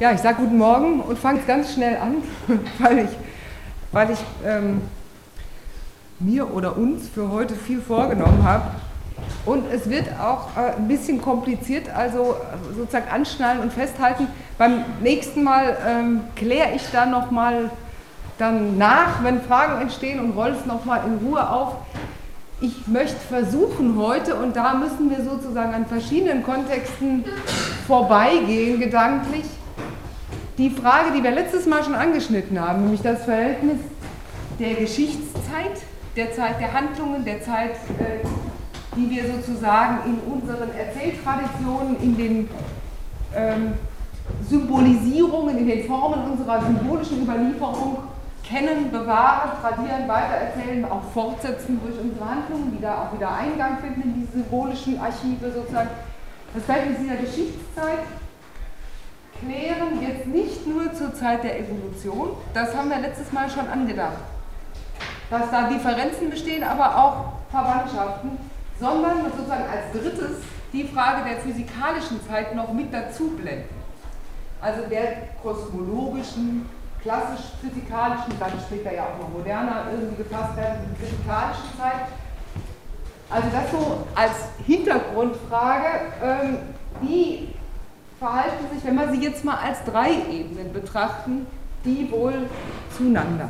Ja, ich sage guten Morgen und fange ganz schnell an, weil ich mir oder uns für heute viel vorgenommen habe. Und es wird auch ein bisschen kompliziert, also sozusagen anschnallen und festhalten. Beim nächsten Mal kläre ich dann nochmal nach, wenn Fragen entstehen, und rolle es nochmal in Ruhe auf. Ich möchte versuchen heute, und da müssen wir sozusagen an verschiedenen Kontexten vorbeigehen, gedanklich, die Frage, die wir letztes Mal schon angeschnitten haben, nämlich das Verhältnis der Geschichtszeit, der Zeit der Handlungen, der Zeit, die wir sozusagen in unseren Erzähltraditionen, in den Symbolisierungen, in den Formen unserer symbolischen Überlieferung kennen, bewahren, tradieren, weitererzählen, auch fortsetzen durch unsere Handlungen, die da auch wieder Eingang finden in diese symbolischen Archive sozusagen. Das Verhältnis dieser Geschichtszeit klären jetzt nicht nur zur Zeit der Evolution, das haben wir letztes Mal schon angedacht, dass da Differenzen bestehen, aber auch Verwandtschaften, sondern sozusagen als drittes die Frage der physikalischen Zeit noch mit dazu blenden. Also der kosmologischen, klassisch-physikalischen, dann später ja auch noch moderner irgendwie gefasst werden, physikalischen Zeit. Also das so als Hintergrundfrage, wie verhalten sich, wenn wir sie jetzt mal als drei Ebenen betrachten, die wohl zueinander.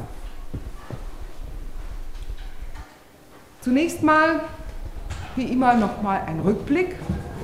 Zunächst mal, wie immer, nochmal ein Rückblick.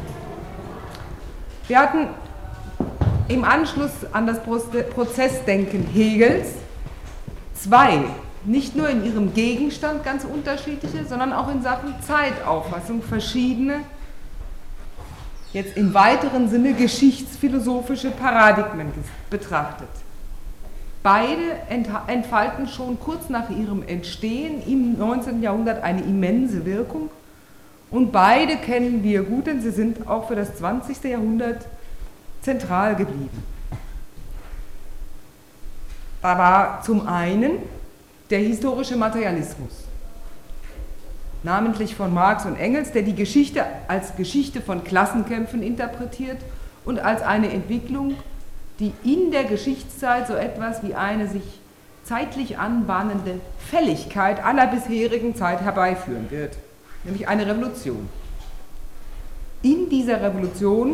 Wir hatten im Anschluss an das Prozessdenken Hegels zwei, nicht nur in ihrem Gegenstand ganz unterschiedliche, sondern auch in Sachen Zeitauffassung verschiedene, jetzt im weiteren Sinne geschichtsphilosophische Paradigmen betrachtet. Beide entfalten schon kurz nach ihrem Entstehen im 19. Jahrhundert eine immense Wirkung und beide kennen wir gut, denn sie sind auch für das 20. Jahrhundert zentral geblieben. Da war zum einen der historische Materialismus, namentlich von Marx und Engels, der die Geschichte als Geschichte von Klassenkämpfen interpretiert und als eine Entwicklung, die in der Geschichtszeit so etwas wie eine sich zeitlich anbahnende Fälligkeit aller bisherigen Zeit herbeiführen wird, nämlich eine Revolution. In dieser Revolution,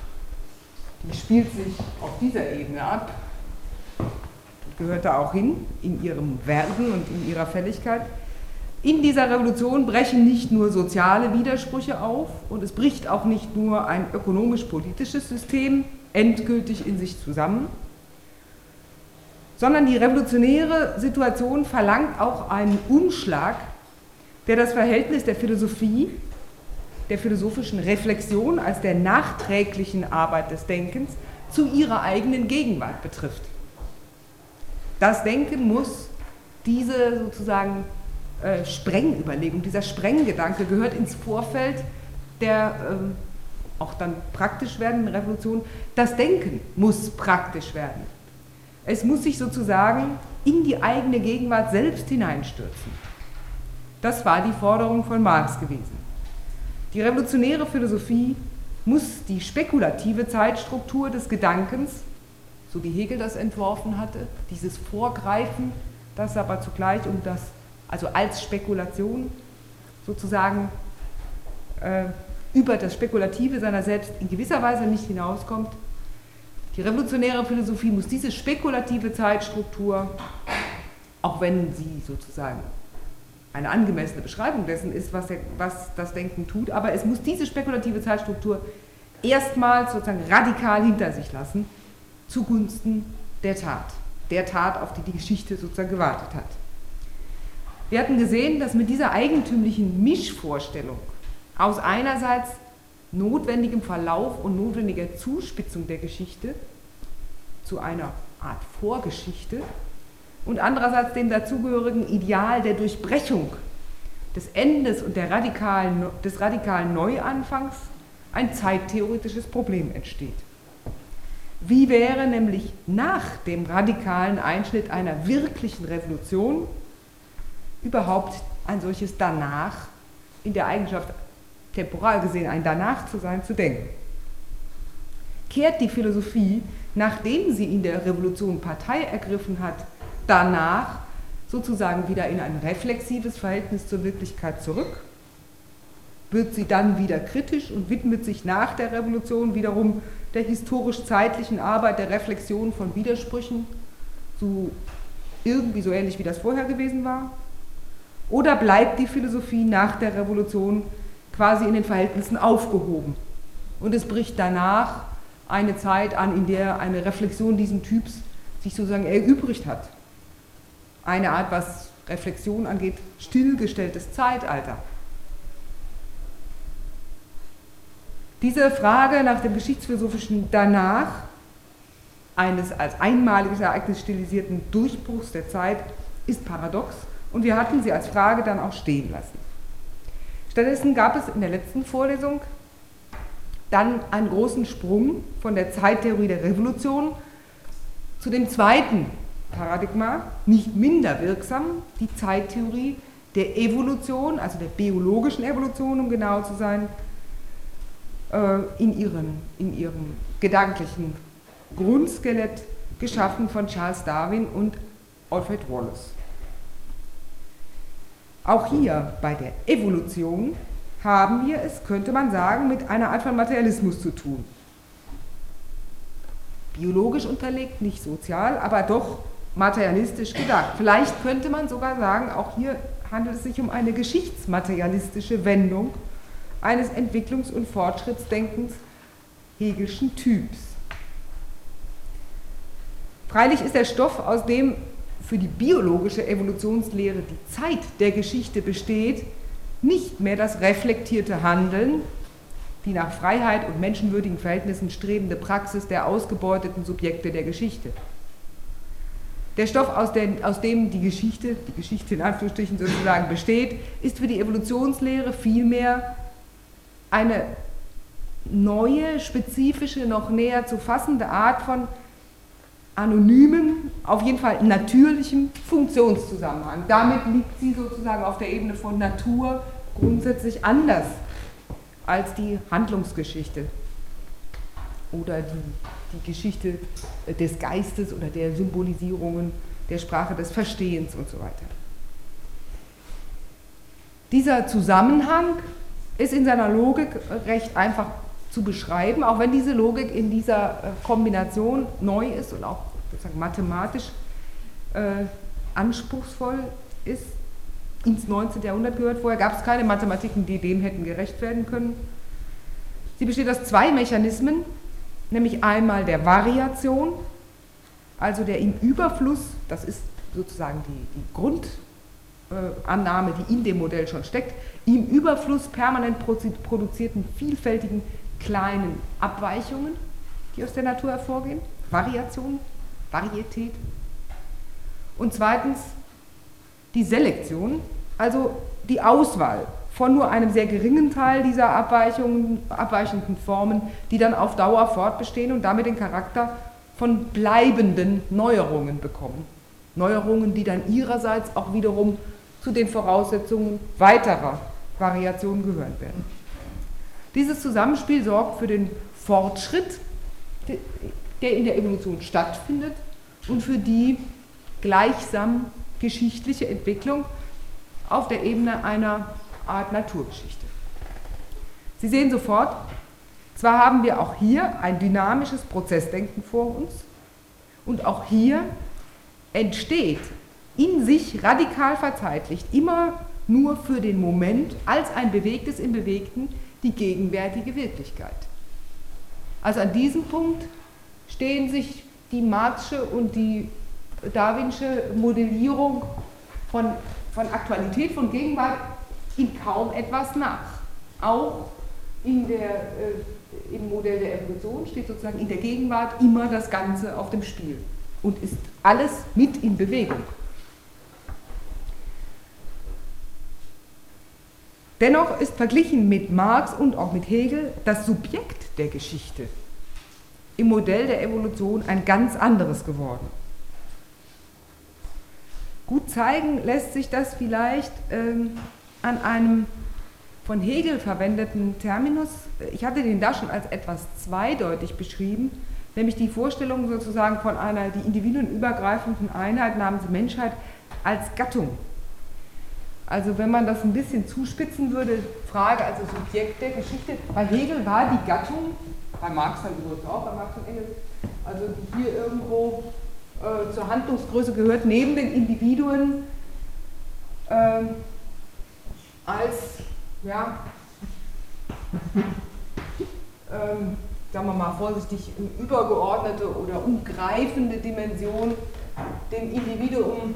die spielt sich auf dieser Ebene ab, gehört da auch hin, in ihrem Werden und in ihrer Fälligkeit. In dieser Revolution brechen nicht nur soziale Widersprüche auf und es bricht auch nicht nur ein ökonomisch-politisches System endgültig in sich zusammen, sondern die revolutionäre Situation verlangt auch einen Umschlag, der das Verhältnis der Philosophie, der philosophischen Reflexion als der nachträglichen Arbeit des Denkens zu ihrer eigenen Gegenwart betrifft. Das Denken muss diese sozusagen Sprengüberlegung, dieser Sprenggedanke gehört ins Vorfeld der auch dann praktisch werdenden Revolution. Das Denken muss praktisch werden. Es muss sich sozusagen in die eigene Gegenwart selbst hineinstürzen. Das war die Forderung von Marx gewesen. Die revolutionäre Philosophie muss die spekulative Zeitstruktur des Gedankens, so wie Hegel das entworfen hatte, dieses Vorgreifen, das aber zugleich also als Spekulation sozusagen über das Spekulative seiner selbst in gewisser Weise nicht hinauskommt. Die revolutionäre Philosophie muss diese spekulative Zeitstruktur, auch wenn sie sozusagen eine angemessene Beschreibung dessen ist, was das Denken tut, aber es muss diese spekulative Zeitstruktur erstmals sozusagen radikal hinter sich lassen, zugunsten der Tat, auf die die Geschichte sozusagen gewartet hat. Wir hatten gesehen, dass mit dieser eigentümlichen Mischvorstellung aus einerseits notwendigem Verlauf und notwendiger Zuspitzung der Geschichte zu einer Art Vorgeschichte und andererseits dem dazugehörigen Ideal der Durchbrechung des Endes und des radikalen Neuanfangs ein zeittheoretisches Problem entsteht. Wie wäre nämlich nach dem radikalen Einschnitt einer wirklichen Revolution überhaupt ein solches Danach in der Eigenschaft, temporal gesehen ein Danach zu sein, zu denken? Kehrt die Philosophie nachdem sie in der Revolution Partei ergriffen hat, danach sozusagen wieder in ein reflexives Verhältnis zur Wirklichkeit zurück? Wird sie dann wieder kritisch und widmet sich nach der Revolution wiederum der historisch-zeitlichen Arbeit, der Reflexion von Widersprüchen, so irgendwie so ähnlich wie das vorher gewesen war? Oder bleibt die Philosophie nach der Revolution quasi in den Verhältnissen aufgehoben? Und es bricht danach eine Zeit an, in der eine Reflexion diesen Typs sich sozusagen erübrigt hat. Eine Art, was Reflexion angeht, stillgestelltes Zeitalter. Diese Frage nach dem geschichtsphilosophischen Danach eines als einmaliges Ereignis stilisierten Durchbruchs der Zeit ist paradox und wir hatten sie als Frage dann auch stehen lassen. Stattdessen gab es in der letzten Vorlesung dann einen großen Sprung von der Zeittheorie der Revolution zu dem zweiten Paradigma, nicht minder wirksam, die Zeittheorie der Evolution, also der biologischen Evolution, um genau zu sein, in ihrem gedanklichen Grundskelett, geschaffen von Charles Darwin und Alfred Wallace. Auch hier bei der Evolution haben wir es, könnte man sagen, mit einer Art von Materialismus zu tun. Biologisch unterlegt, nicht sozial, aber doch materialistisch gedacht. Vielleicht könnte man sogar sagen, auch hier handelt es sich um eine geschichtsmaterialistische Wendung eines Entwicklungs- und Fortschrittsdenkens Hegelschen Typs. Freilich ist der Stoff, aus dem für die biologische Evolutionslehre die Zeit der Geschichte besteht, nicht mehr das reflektierte Handeln, die nach Freiheit und menschenwürdigen Verhältnissen strebende Praxis der ausgebeuteten Subjekte der Geschichte. Der Stoff, aus dem die Geschichte in Anführungsstrichen sozusagen besteht, ist für die Evolutionslehre vielmehr eine neue, spezifische, noch näher zu fassende Art von anonymem, auf jeden Fall natürlichem Funktionszusammenhang. Damit liegt sie sozusagen auf der Ebene von Natur grundsätzlich anders als die Handlungsgeschichte oder die Geschichte des Geistes oder der Symbolisierungen, der Sprache des Verstehens und so weiter. Dieser Zusammenhang ist in seiner Logik recht einfach zu beschreiben, auch wenn diese Logik in dieser Kombination neu ist und auch sozusagen mathematisch anspruchsvoll ist, ins 19. Jahrhundert gehört. Vorher gab es keine Mathematiken, die dem hätten gerecht werden können. Sie besteht aus zwei Mechanismen, nämlich einmal der Variation, also der im Überfluss, das ist sozusagen die Grundannahme, die in dem Modell schon steckt, im Überfluss permanent produzierten vielfältigen kleinen Abweichungen, die aus der Natur hervorgehen, Variation, Varietät. Und zweitens die Selektion, also die Auswahl von nur einem sehr geringen Teil dieser abweichenden Formen, die dann auf Dauer fortbestehen und damit den Charakter von bleibenden Neuerungen bekommen. Neuerungen, die dann ihrerseits auch wiederum zu den Voraussetzungen weiterer Variationen gehören werden. Dieses Zusammenspiel sorgt für den Fortschritt, der in der Evolution stattfindet und für die gleichsam geschichtliche Entwicklung auf der Ebene einer Art Naturgeschichte. Sie sehen sofort, zwar haben wir auch hier ein dynamisches Prozessdenken vor uns und auch hier entsteht in sich radikal verzeitlicht immer nur für den Moment als ein Bewegtes im Bewegten die gegenwärtige Wirklichkeit. Also an diesem Punkt stehen sich die Marxsche und die Darwinsche Modellierung von Aktualität, von Gegenwart in kaum etwas nach. Auch im Modell der Evolution steht sozusagen in der Gegenwart immer das Ganze auf dem Spiel und ist alles mit in Bewegung. Dennoch ist verglichen mit Marx und auch mit Hegel das Subjekt der Geschichte im Modell der Evolution ein ganz anderes geworden. Gut zeigen lässt sich das vielleicht an einem von Hegel verwendeten Terminus. Ich hatte den da schon als etwas zweideutig beschrieben, nämlich die Vorstellung sozusagen von einer die individuenübergreifenden Einheit namens Menschheit als Gattung. Also wenn man das ein bisschen zuspitzen würde, Frage also Subjekt der Geschichte, bei Hegel war die Gattung, bei Marx dann übrigens auch, bei Marx und Engels, also die hier irgendwo zur Handlungsgröße gehört, neben den Individuen als, ja, sagen wir mal vorsichtig, übergeordnete oder umgreifende Dimension dem Individuum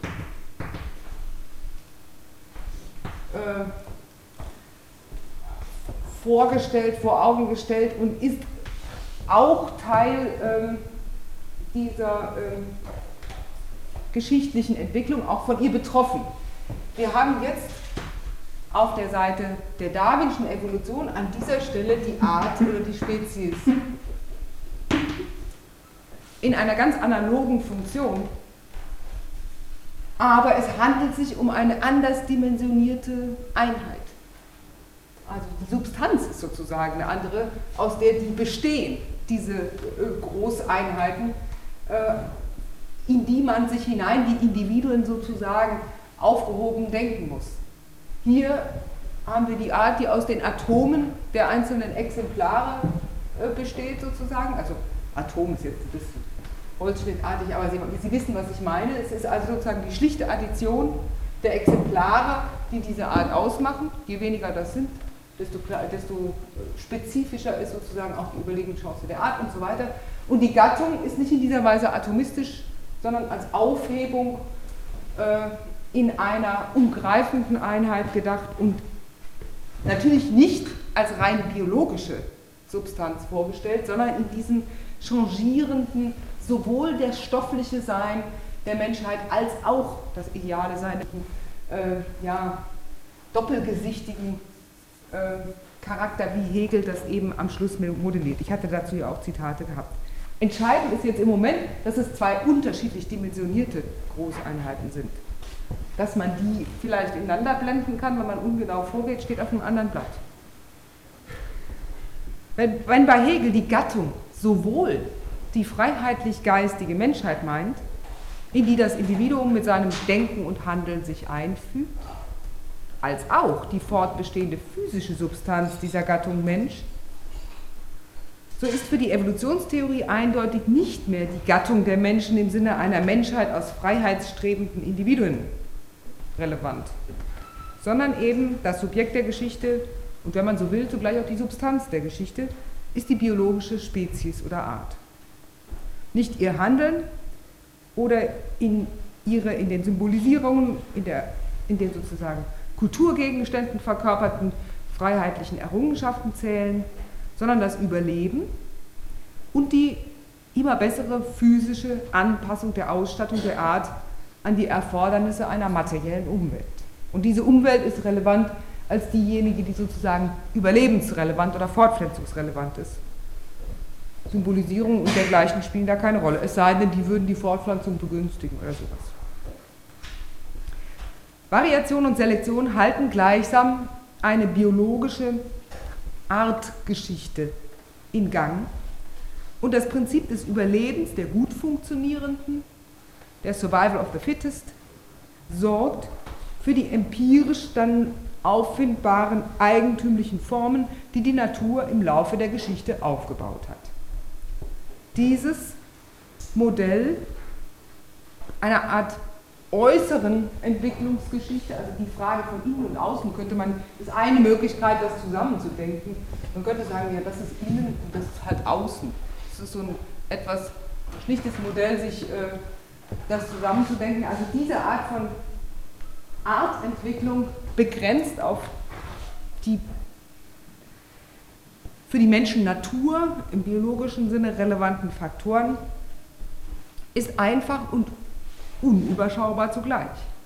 vorgestellt, vor Augen gestellt und ist auch Teil dieser geschichtlichen Entwicklung, auch von ihr betroffen. Wir haben jetzt auf der Seite der Darwinschen Evolution an dieser Stelle die Art oder die Spezies in einer ganz analogen Funktion, aber es handelt sich um eine anders dimensionierte Einheit. Also die Substanz ist sozusagen eine andere, aus der die bestehen, diese Großeinheiten, in die man sich hinein, die Individuen sozusagen aufgehoben denken muss. Hier haben wir die Art, die aus den Atomen der einzelnen Exemplare besteht sozusagen. Also Atom ist jetzt ein bisschen holzschnittartig, aber Sie wissen, was ich meine. Es ist also sozusagen die schlichte Addition der Exemplare, die diese Art ausmachen. Je weniger das sind, desto spezifischer ist sozusagen auch die Überlebenschance der Art und so weiter. Und die Gattung ist nicht in dieser Weise atomistisch, sondern als Aufhebung in einer umgreifenden Einheit gedacht und natürlich nicht als rein biologische Substanz vorgestellt, sondern in diesem changierenden, sowohl der stoffliche Sein der Menschheit als auch das ideale Sein, doppelgesichtigen Charakter, wie Hegel das eben am Schluss modelliert. Ich hatte dazu ja auch Zitate gehabt. Entscheidend ist jetzt im Moment, dass es zwei unterschiedlich dimensionierte Großeinheiten sind. Dass man die vielleicht ineinander blenden kann, wenn man ungenau vorgeht, steht auf einem anderen Blatt. Wenn bei Hegel die Gattung sowohl die freiheitlich-geistige Menschheit meint, in die das Individuum mit seinem Denken und Handeln sich einfügt, als auch die fortbestehende physische Substanz dieser Gattung Mensch, so ist für die Evolutionstheorie eindeutig nicht mehr die Gattung der Menschen im Sinne einer Menschheit aus freiheitsstrebenden Individuen relevant, sondern eben das Subjekt der Geschichte und, wenn man so will, zugleich auch die Substanz der Geschichte, ist die biologische Spezies oder Art. Nicht ihr Handeln oder in den Symbolisierungen, in den sozusagen Kulturgegenständen verkörperten freiheitlichen Errungenschaften zählen, sondern das Überleben und die immer bessere physische Anpassung der Ausstattung der Art an die Erfordernisse einer materiellen Umwelt. Und diese Umwelt ist relevant als diejenige, die sozusagen überlebensrelevant oder fortpflanzungsrelevant ist. Symbolisierung und dergleichen spielen da keine Rolle, es sei denn, die würden die Fortpflanzung begünstigen oder sowas. Variation und Selektion halten gleichsam eine biologische Artgeschichte in Gang und das Prinzip des Überlebens der gut funktionierenden, der Survival of the Fittest, sorgt für die empirisch dann auffindbaren eigentümlichen Formen, die die Natur im Laufe der Geschichte aufgebaut hat. Dieses Modell einer Art äußeren Entwicklungsgeschichte, also die Frage von innen und außen, ist eine Möglichkeit, das zusammenzudenken. Man könnte sagen, ja, das ist innen und das ist halt außen. Das ist so ein etwas schlichtes Modell, sich das zusammenzudenken. Also diese Art von Artentwicklung begrenzt auf die für die Menschen Natur im biologischen Sinne relevanten Faktoren, ist einfach und unüberschaubar zugleich.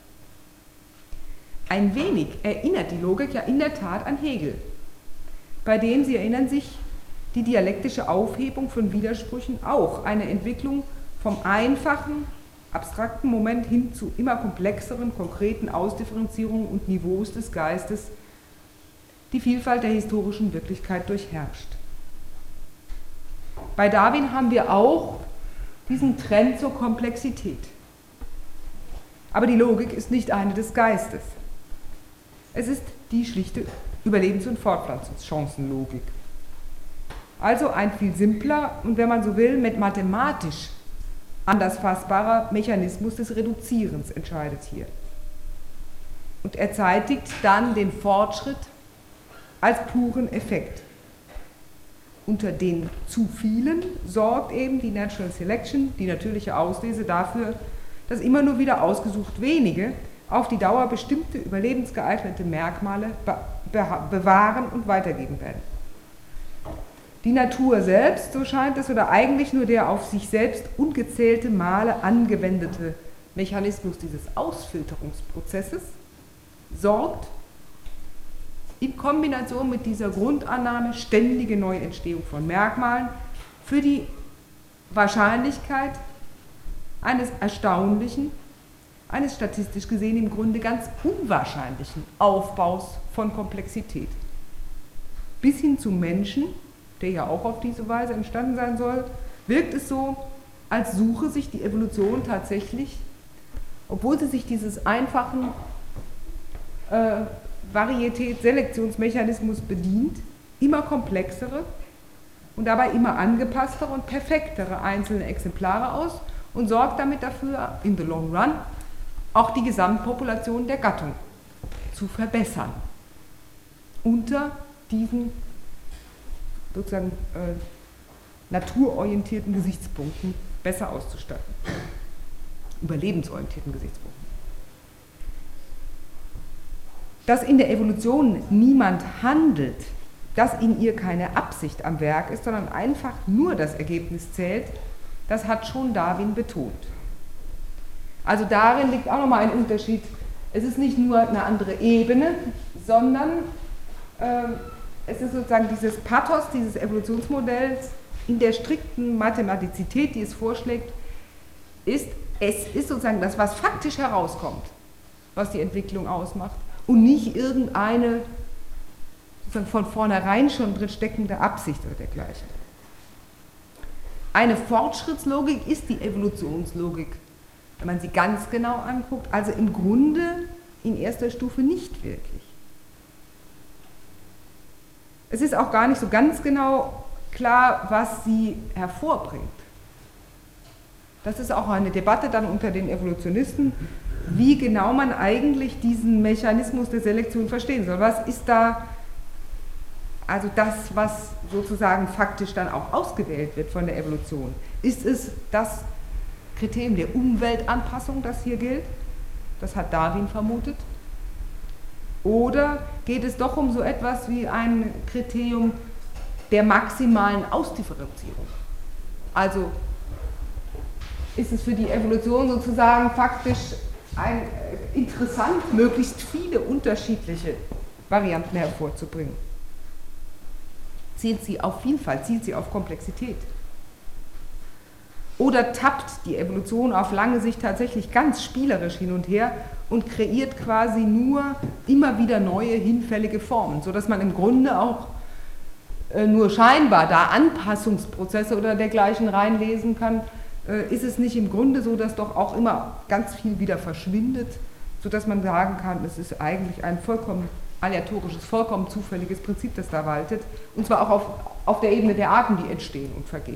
Ein wenig erinnert die Logik ja in der Tat an Hegel, bei dem, Sie erinnern sich, die dialektische Aufhebung von Widersprüchen auch eine Entwicklung vom einfachen, abstrakten Moment hin zu immer komplexeren, konkreten Ausdifferenzierungen und Niveaus des Geistes die Vielfalt der historischen Wirklichkeit durchherrscht. Bei Darwin haben wir auch diesen Trend zur Komplexität. Aber die Logik ist nicht eine des Geistes. Es ist die schlichte Überlebens- und Fortpflanzungschancenlogik. Also ein viel simpler und, wenn man so will, mit mathematisch anders fassbarer Mechanismus des Reduzierens entscheidet hier. Und er zeitigt dann den Fortschritt als puren Effekt. Unter den zu vielen sorgt eben die Natural Selection, die natürliche Auslese, dafür, dass immer nur wieder ausgesucht wenige auf die Dauer bestimmte überlebensgeeignete Merkmale bewahren und weitergeben werden. Die Natur selbst, so scheint es, oder eigentlich nur der auf sich selbst ungezählte Male angewendete Mechanismus dieses Ausfilterungsprozesses, sorgt in Kombination mit dieser Grundannahme ständige Neuentstehung von Merkmalen für die Wahrscheinlichkeit eines erstaunlichen, eines statistisch gesehen im Grunde ganz unwahrscheinlichen Aufbaus von Komplexität. Bis hin zum Menschen, der ja auch auf diese Weise entstanden sein soll, wirkt es so, als suche sich die Evolution tatsächlich, obwohl sie sich dieses einfachen Varietäts-Selektionsmechanismus bedient, immer komplexere und dabei immer angepasstere und perfektere einzelne Exemplare aus und sorgt damit dafür, in the long run, auch die Gesamtpopulation der Gattung zu verbessern. Unter diesen sozusagen naturorientierten Gesichtspunkten besser auszustatten. Überlebensorientierten Gesichtspunkten. Dass in der Evolution niemand handelt, dass in ihr keine Absicht am Werk ist, sondern einfach nur das Ergebnis zählt, das hat schon Darwin betont. Also darin liegt auch nochmal ein Unterschied. Es ist nicht nur eine andere Ebene, sondern es ist sozusagen dieses Pathos dieses Evolutionsmodells in der strikten Mathematizität, die es vorschlägt, es ist sozusagen das, was faktisch herauskommt, was die Entwicklung ausmacht und nicht irgendeine sozusagen von vornherein schon drin steckende Absicht oder dergleichen. Eine Fortschrittslogik ist die Evolutionslogik, wenn man sie ganz genau anguckt, also im Grunde in erster Stufe nicht wirklich. Es ist auch gar nicht so ganz genau klar, was sie hervorbringt. Das ist auch eine Debatte dann unter den Evolutionisten, wie genau man eigentlich diesen Mechanismus der Selektion verstehen soll. Was ist da also das, was sozusagen faktisch dann auch ausgewählt wird von der Evolution? Ist es das Kriterium der Umweltanpassung, das hier gilt? Das hat Darwin vermutet. Oder geht es doch um so etwas wie ein Kriterium der maximalen Ausdifferenzierung? Also ist es für die Evolution sozusagen faktisch interessant, möglichst viele unterschiedliche Varianten hervorzubringen? Zielt sie auf Vielfalt, zielt sie auf Komplexität? Oder tappt die Evolution auf lange Sicht tatsächlich ganz spielerisch hin und her und kreiert quasi nur immer wieder neue, hinfällige Formen, sodass man im Grunde auch nur scheinbar da Anpassungsprozesse oder dergleichen reinlesen kann, ist es nicht im Grunde so, dass doch auch immer ganz viel wieder verschwindet, sodass man sagen kann, es ist eigentlich ein vollkommen aleatorisches, vollkommen zufälliges Prinzip, das da waltet, und zwar auch auf der Ebene der Arten, die entstehen und vergehen.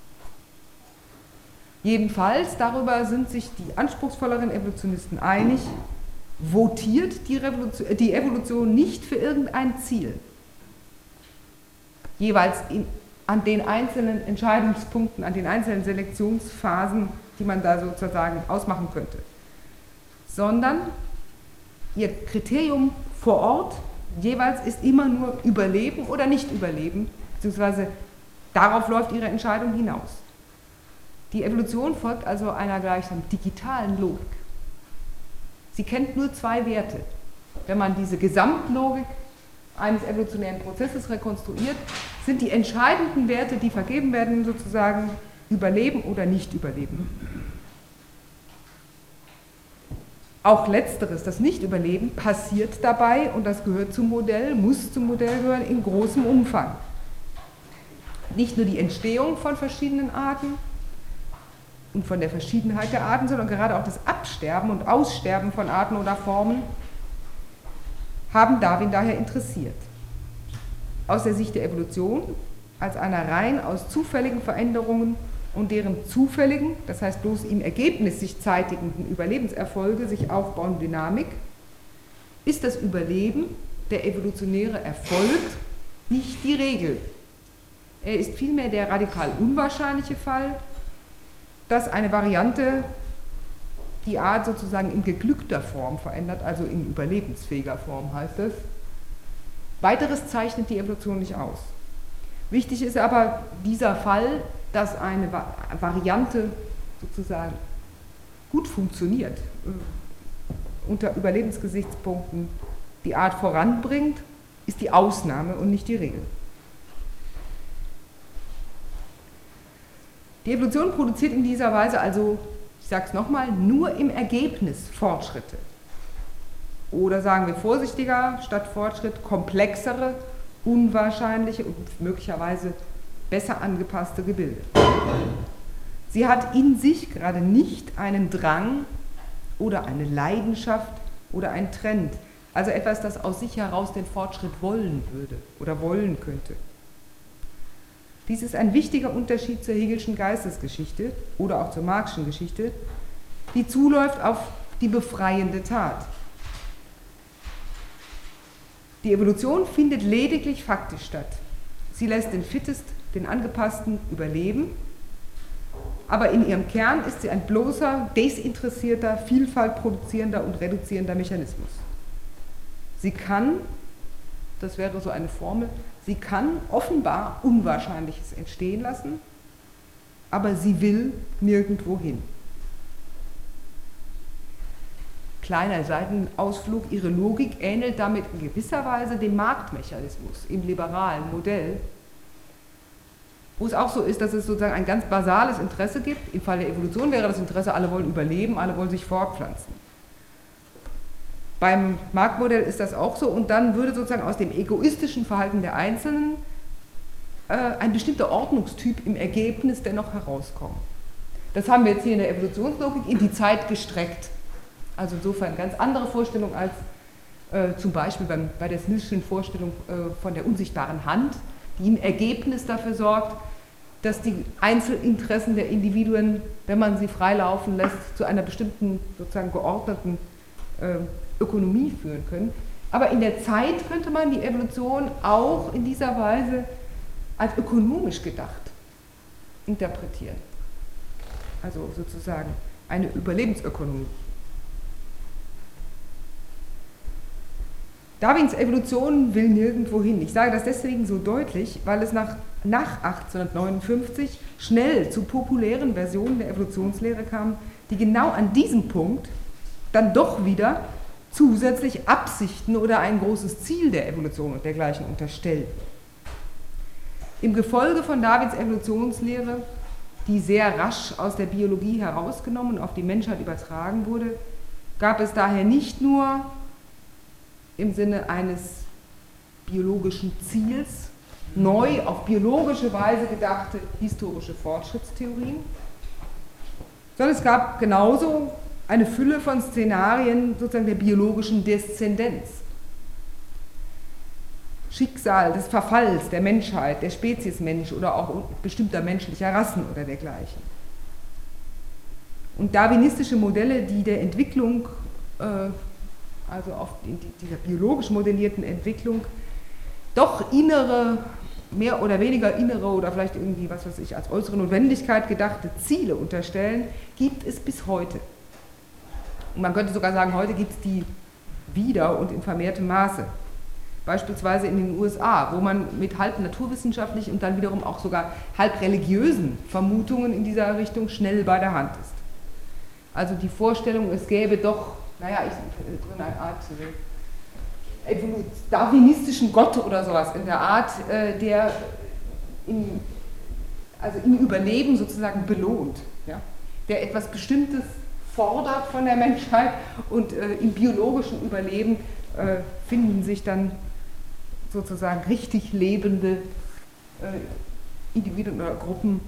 Jedenfalls, darüber sind sich die anspruchsvolleren Evolutionisten einig, votiert die Evolution nicht für irgendein Ziel. Jeweils an den einzelnen Entscheidungspunkten, an den einzelnen Selektionsphasen, die man da sozusagen ausmachen könnte. Sondern ihr Kriterium vor Ort jeweils ist immer nur Überleben oder nicht Überleben, beziehungsweise darauf läuft ihre Entscheidung hinaus. Die Evolution folgt also einer gleichsam digitalen Logik. Sie kennt nur zwei Werte. Wenn man diese Gesamtlogik eines evolutionären Prozesses rekonstruiert, sind die entscheidenden Werte, die vergeben werden, sozusagen Überleben oder Nicht-Überleben. Auch letzteres, das Nicht-Überleben, passiert dabei, und das gehört zum Modell, muss zum Modell gehören, in großem Umfang. nicht nur die Entstehung von verschiedenen Arten und von der Verschiedenheit der Arten, sondern gerade auch das Absterben und Aussterben von Arten oder Formen haben Darwin daher interessiert. Aus der Sicht der Evolution als einer rein aus zufälligen Veränderungen und deren zufälligen, das heißt bloß im Ergebnis sich zeitigenden Überlebenserfolge sich aufbauende Dynamik, ist das Überleben, der evolutionäre Erfolg, nicht die Regel. Er ist vielmehr der radikal unwahrscheinliche Fall, dass eine Variante die Art sozusagen in geglückter Form verändert, also in überlebensfähiger Form heißt es. Weiteres zeichnet die Evolution nicht aus. Wichtig ist aber dieser Fall, dass eine Variante sozusagen gut funktioniert, unter Überlebensgesichtspunkten die Art voranbringt, ist die Ausnahme und nicht die Regel. Die Evolution produziert in dieser Weise also, ich sage es nochmal, nur im Ergebnis Fortschritte. Oder sagen wir vorsichtiger, statt Fortschritt komplexere, unwahrscheinliche und möglicherweise besser angepasste Gebilde. Sie hat in sich gerade nicht einen Drang oder eine Leidenschaft oder einen Trend, also etwas, das aus sich heraus den Fortschritt wollen würde oder wollen könnte. Dies ist ein wichtiger Unterschied zur Hegelschen Geistesgeschichte oder auch zur Marxischen Geschichte, die zuläuft auf die befreiende Tat. Die Evolution findet lediglich faktisch statt. Sie lässt den Fittest, den Angepassten überleben, aber in ihrem Kern ist sie ein bloßer, desinteressierter, Vielfalt produzierender und reduzierender Mechanismus. Sie kann, das wäre so eine Formel, sie kann offenbar Unwahrscheinliches entstehen lassen, aber sie will nirgendwo hin. Kleiner Seitenausflug, ihre Logik ähnelt damit in gewisser Weise dem Marktmechanismus im liberalen Modell, wo es auch so ist, dass es sozusagen ein ganz basales Interesse gibt. Im Fall der Evolution wäre das Interesse, alle wollen überleben, alle wollen sich fortpflanzen. Beim Marktmodell ist das auch so und dann würde sozusagen aus dem egoistischen Verhalten der Einzelnen ein bestimmter Ordnungstyp im Ergebnis dennoch herauskommen. Das haben wir jetzt hier in der Evolutionslogik in die Zeit gestreckt. Also insofern ganz andere Vorstellung als zum Beispiel bei der Smithschen Vorstellung von der unsichtbaren Hand, die im Ergebnis dafür sorgt, dass die Einzelinteressen der Individuen, wenn man sie freilaufen lässt, zu einer bestimmten sozusagen geordneten Ökonomie führen können. Aber in der Zeit könnte man die Evolution auch in dieser Weise als ökonomisch gedacht interpretieren. Also sozusagen eine Überlebensökonomie. Darwins Evolution will nirgendwo hin. Ich sage das deswegen so deutlich, weil es nach 1859 schnell zu populären Versionen der Evolutionslehre kam, die genau an diesem Punkt dann doch wieder zusätzlich Absichten oder ein großes Ziel der Evolution und dergleichen unterstellten. Im Gefolge von Darwins Evolutionslehre, die sehr rasch aus der Biologie herausgenommen und auf die Menschheit übertragen wurde, gab es daher nicht nur im Sinne eines biologischen Ziels neu auf biologische Weise gedachte historische Fortschrittstheorien, sondern es gab genauso eine Fülle von Szenarien sozusagen der biologischen Deszendenz. Schicksal des Verfalls der Menschheit, der Spezies Mensch oder auch bestimmter menschlicher Rassen oder dergleichen. Und darwinistische Modelle, die der Entwicklung, also auf dieser biologisch modellierten Entwicklung, doch innere, mehr oder weniger innere oder vielleicht irgendwie, was weiß ich, als äußere Notwendigkeit gedachte Ziele unterstellen, gibt es bis heute. Und man könnte sogar sagen, heute gibt es die wieder und in vermehrtem Maße. Beispielsweise in den USA, wo man mit halb naturwissenschaftlichen und dann wiederum auch sogar halb religiösen Vermutungen in dieser Richtung schnell bei der Hand ist. Also die Vorstellung, es gäbe doch, so eine Art darwinistischen Gott oder sowas in der Art, der im Überleben sozusagen belohnt, ja? Der etwas Bestimmtes fordert von der Menschheit und im biologischen Überleben finden sich dann sozusagen richtig lebende Individuen oder Gruppen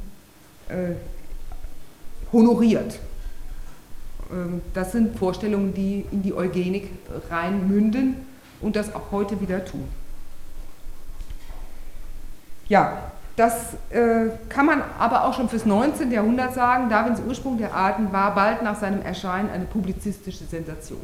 honoriert. Das sind Vorstellungen, die in die Eugenik reinmünden und das auch heute wieder tun. Ja, das kann man aber auch schon fürs 19. Jahrhundert sagen. Darwins Ursprung der Arten war bald nach seinem Erscheinen eine publizistische Sensation.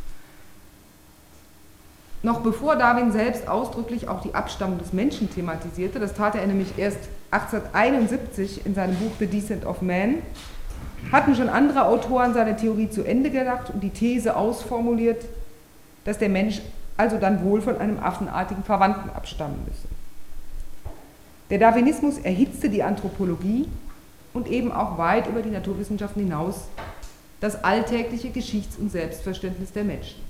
Noch bevor Darwin selbst ausdrücklich auch die Abstammung des Menschen thematisierte, das tat er nämlich erst 1871 in seinem Buch The Descent of Man, hatten schon andere Autoren seine Theorie zu Ende gedacht und die These ausformuliert, dass der Mensch also dann wohl von einem affenartigen Verwandten abstammen müsse. Der Darwinismus erhitzte die Anthropologie und eben auch weit über die Naturwissenschaften hinaus das alltägliche Geschichts- und Selbstverständnis der Menschen.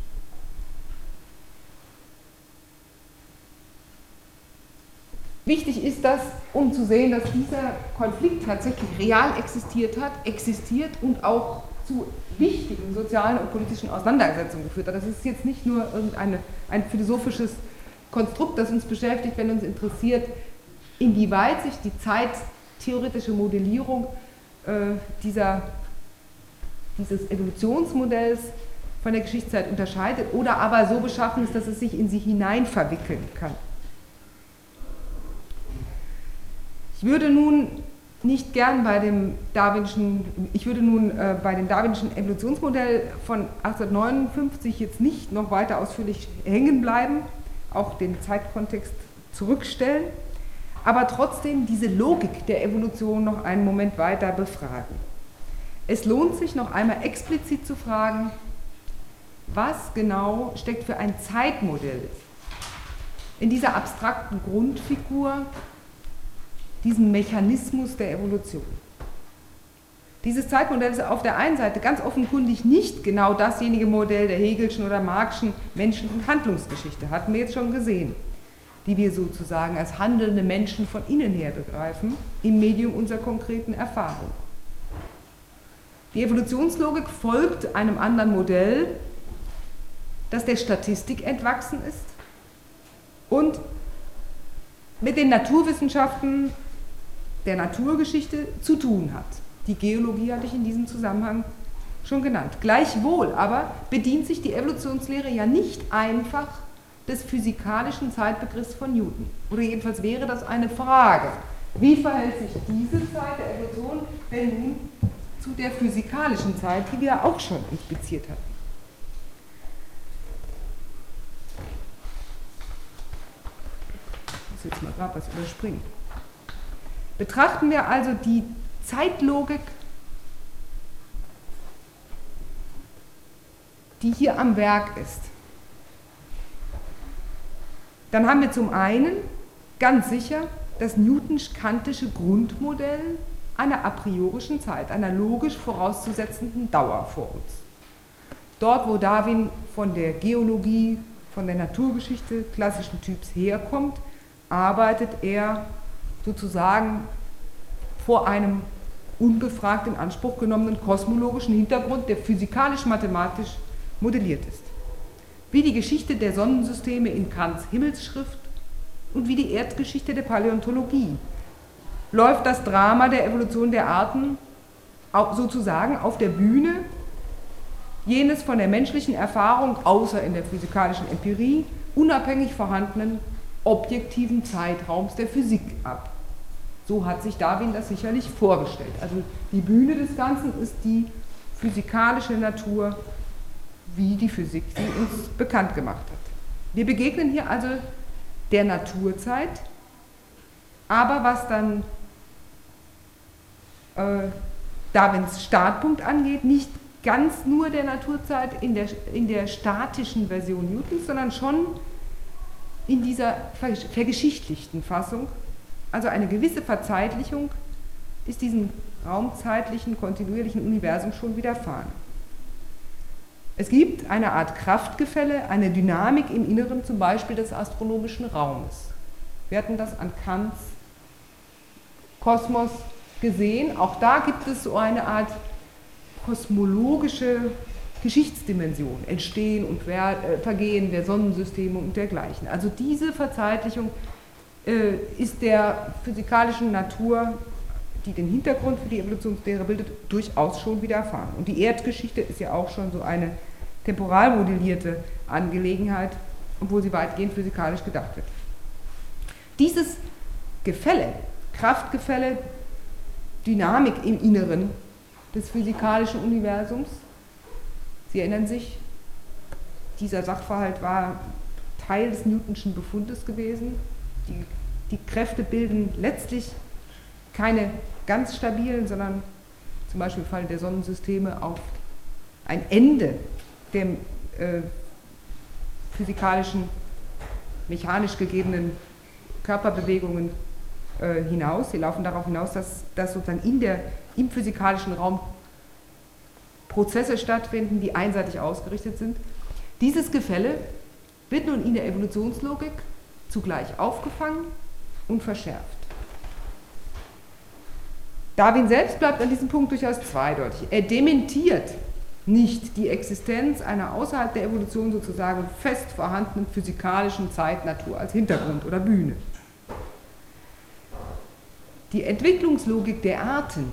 Wichtig ist das, um zu sehen, dass dieser Konflikt tatsächlich real existiert und auch zu wichtigen sozialen und politischen Auseinandersetzungen geführt hat. Das ist jetzt nicht nur ein philosophisches Konstrukt, das uns beschäftigt, wenn uns interessiert, inwieweit sich die zeittheoretische Modellierung dieses Evolutionsmodells von der Geschichtszeit unterscheidet oder aber so beschaffen ist, dass es sich in sie hinein verwickeln kann. Ich würde nun nicht gern bei dem darwinschen Evolutionsmodell von 1859 jetzt nicht noch weiter ausführlich hängen bleiben, auch den Zeitkontext zurückstellen, aber trotzdem diese Logik der Evolution noch einen Moment weiter befragen. Es lohnt sich noch einmal explizit zu fragen, was genau steckt für ein Zeitmodell in dieser abstrakten Grundfigur, diesen Mechanismus der Evolution. Dieses Zeitmodell ist auf der einen Seite ganz offenkundig nicht genau dasjenige Modell der Hegelschen oder Marxischen Menschen- und Handlungsgeschichte, hatten wir jetzt schon gesehen, die wir sozusagen als handelnde Menschen von innen her begreifen, im Medium unserer konkreten Erfahrung. Die Evolutionslogik folgt einem anderen Modell, das der Statistik entwachsen ist und mit den Naturwissenschaften der Naturgeschichte zu tun hat. Die Geologie hatte ich in diesem Zusammenhang schon genannt. Gleichwohl aber bedient sich die Evolutionslehre ja nicht einfach des physikalischen Zeitbegriffs von Newton. Oder jedenfalls wäre das eine Frage. Wie verhält sich diese Zeit der Evolution denn nun zu der physikalischen Zeit, die wir auch schon inspiziert hatten? Ich muss jetzt mal gerade was überspringen. Betrachten wir also die Zeitlogik, die hier am Werk ist, dann haben wir zum einen ganz sicher das Newtonsch-Kantische Grundmodell einer a priorischen Zeit, einer logisch vorauszusetzenden Dauer vor uns. Dort, wo Darwin von der Geologie, von der Naturgeschichte klassischen Typs herkommt, arbeitet er sozusagen vor einem unbefragt in Anspruch genommenen kosmologischen Hintergrund, der physikalisch-mathematisch modelliert ist. Wie die Geschichte der Sonnensysteme in Kants Himmelsschrift und wie die Erdgeschichte der Paläontologie läuft das Drama der Evolution der Arten sozusagen auf der Bühne jenes von der menschlichen Erfahrung, außer in der physikalischen Empirie, unabhängig vorhandenen objektiven Zeitraums der Physik ab. So hat sich Darwin das sicherlich vorgestellt. Also die Bühne des Ganzen ist die physikalische Natur, wie die Physik sie uns bekannt gemacht hat. Wir begegnen hier also der Naturzeit, aber was dann Darwins Startpunkt angeht, nicht ganz nur der Naturzeit in der statischen Version Newtons, sondern schon in dieser vergeschichtlichten Fassung. Also eine gewisse Verzeitlichung ist diesem raumzeitlichen, kontinuierlichen Universum schon widerfahren. Es gibt eine Art Kraftgefälle, eine Dynamik im Inneren zum Beispiel des astronomischen Raumes. Wir hatten das an Kants Kosmos gesehen. Auch da gibt es so eine Art kosmologische Geschichtsdimension, Entstehen und Vergehen der Sonnensysteme und dergleichen. Also diese Verzeitlichung ist der physikalischen Natur, die den Hintergrund für die Evolutionslehre bildet, durchaus schon widerfahren. Und die Erdgeschichte ist ja auch schon so eine temporal modellierte Angelegenheit, obwohl sie weitgehend physikalisch gedacht wird. Dieses Gefälle, Kraftgefälle, Dynamik im Inneren des physikalischen Universums, Sie erinnern sich, dieser Sachverhalt war Teil des Newtonschen Befundes gewesen. Die Kräfte bilden letztlich keine ganz stabilen, sondern zum Beispiel im Fall der Sonnensysteme auf ein Ende der physikalischen, mechanisch gegebenen Körperbewegungen hinaus. Sie laufen darauf hinaus, dass sozusagen im physikalischen Raum Prozesse stattfinden, die einseitig ausgerichtet sind. Dieses Gefälle wird nun in der Evolutionslogik zugleich aufgefangen und verschärft. Darwin selbst bleibt an diesem Punkt durchaus zweideutig. Er dementiert nicht die Existenz einer außerhalb der Evolution sozusagen fest vorhandenen physikalischen Zeitnatur als Hintergrund oder Bühne. Die Entwicklungslogik der Arten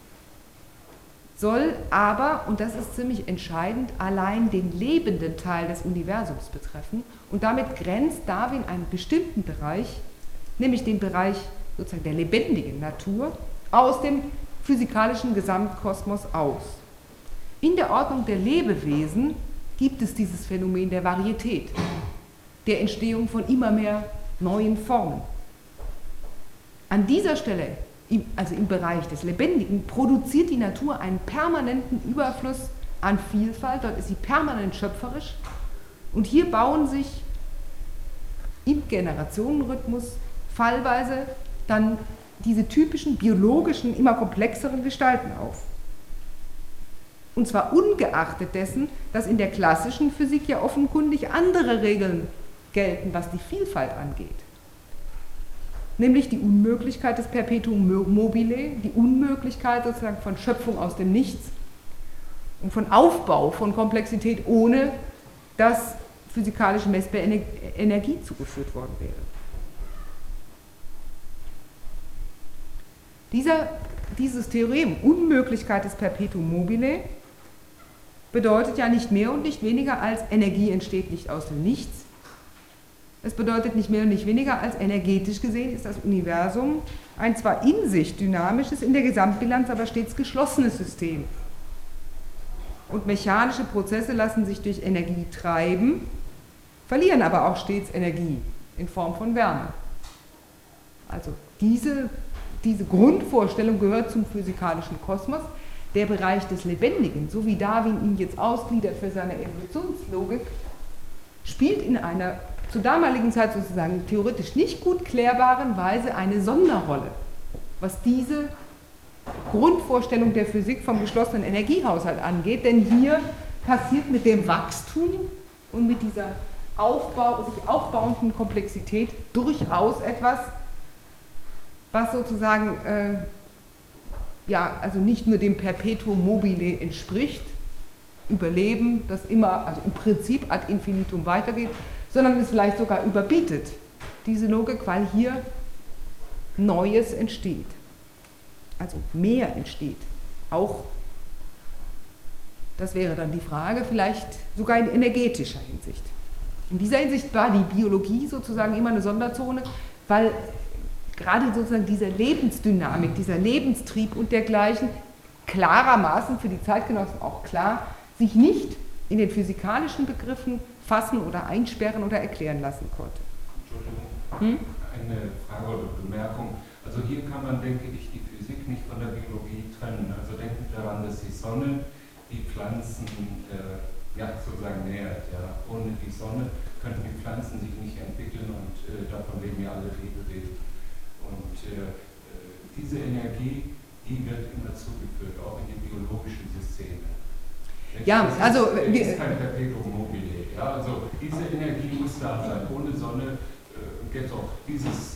soll aber, und das ist ziemlich entscheidend, allein den lebenden Teil des Universums betreffen und damit grenzt Darwin einen bestimmten Bereich, nämlich den Bereich sozusagen der lebendigen Natur, aus dem physikalischen Gesamtkosmos aus. In der Ordnung der Lebewesen gibt es dieses Phänomen der Varietät, der Entstehung von immer mehr neuen Formen. An dieser Stelle, also im Bereich des Lebendigen, produziert die Natur einen permanenten Überfluss an Vielfalt, dort ist sie permanent schöpferisch und hier bauen sich im Generationenrhythmus fallweise dann diese typischen biologischen, immer komplexeren Gestalten auf. Und zwar ungeachtet dessen, dass in der klassischen Physik ja offenkundig andere Regeln gelten, was die Vielfalt angeht. Nämlich die Unmöglichkeit des Perpetuum mobile, die Unmöglichkeit sozusagen von Schöpfung aus dem Nichts und von Aufbau von Komplexität, ohne dass physikalisch messbare Energie zugeführt worden wäre. Dieses Theorem, Unmöglichkeit des Perpetuum mobile, bedeutet ja nicht mehr und nicht weniger als Energie entsteht nicht aus dem Nichts. Es bedeutet nicht mehr und nicht weniger als energetisch gesehen ist das Universum ein zwar in sich dynamisches, in der Gesamtbilanz aber stets geschlossenes System. Und mechanische Prozesse lassen sich durch Energie treiben, verlieren aber auch stets Energie in Form von Wärme. Also diese Grundvorstellung gehört zum physikalischen Kosmos. Der Bereich des Lebendigen, so wie Darwin ihn jetzt ausgliedert für seine Evolutionslogik, spielt in einer zur damaligen Zeit sozusagen theoretisch nicht gut klärbaren Weise eine Sonderrolle, was diese Grundvorstellung der Physik vom geschlossenen Energiehaushalt angeht, denn hier passiert mit dem Wachstum und mit dieser sich aufbauenden Komplexität durchaus etwas, was sozusagen also nicht nur dem Perpetuum mobile entspricht, Überleben, das immer, also im Prinzip ad infinitum weitergeht, sondern es vielleicht sogar überbietet, diese Logik, weil hier Neues entsteht, also mehr entsteht. Auch, das wäre dann die Frage, vielleicht sogar in energetischer Hinsicht. In dieser Hinsicht war die Biologie sozusagen immer eine Sonderzone, weil gerade sozusagen diese Lebensdynamik, dieser Lebenstrieb und dergleichen klarermaßen für die Zeitgenossen auch klar sich nicht in den physikalischen Begriffen fassen oder einsperren oder erklären lassen konnte. Entschuldigung, eine Frage oder Bemerkung. Also hier kann man, denke ich, die Physik nicht von der Biologie trennen. Also denken wir daran, dass die Sonne die Pflanzen sozusagen nährt. Ja. Ohne die Sonne könnten die Pflanzen sich nicht entwickeln und davon leben ja alle Lebewesen. Und diese Energie, die wird immer zugeführt, auch in die biologischen Systeme. Ja, also es ist kein Perpetuum mobile. Ja, also diese Energie muss da sein. Ohne Sonne geht auch dieses.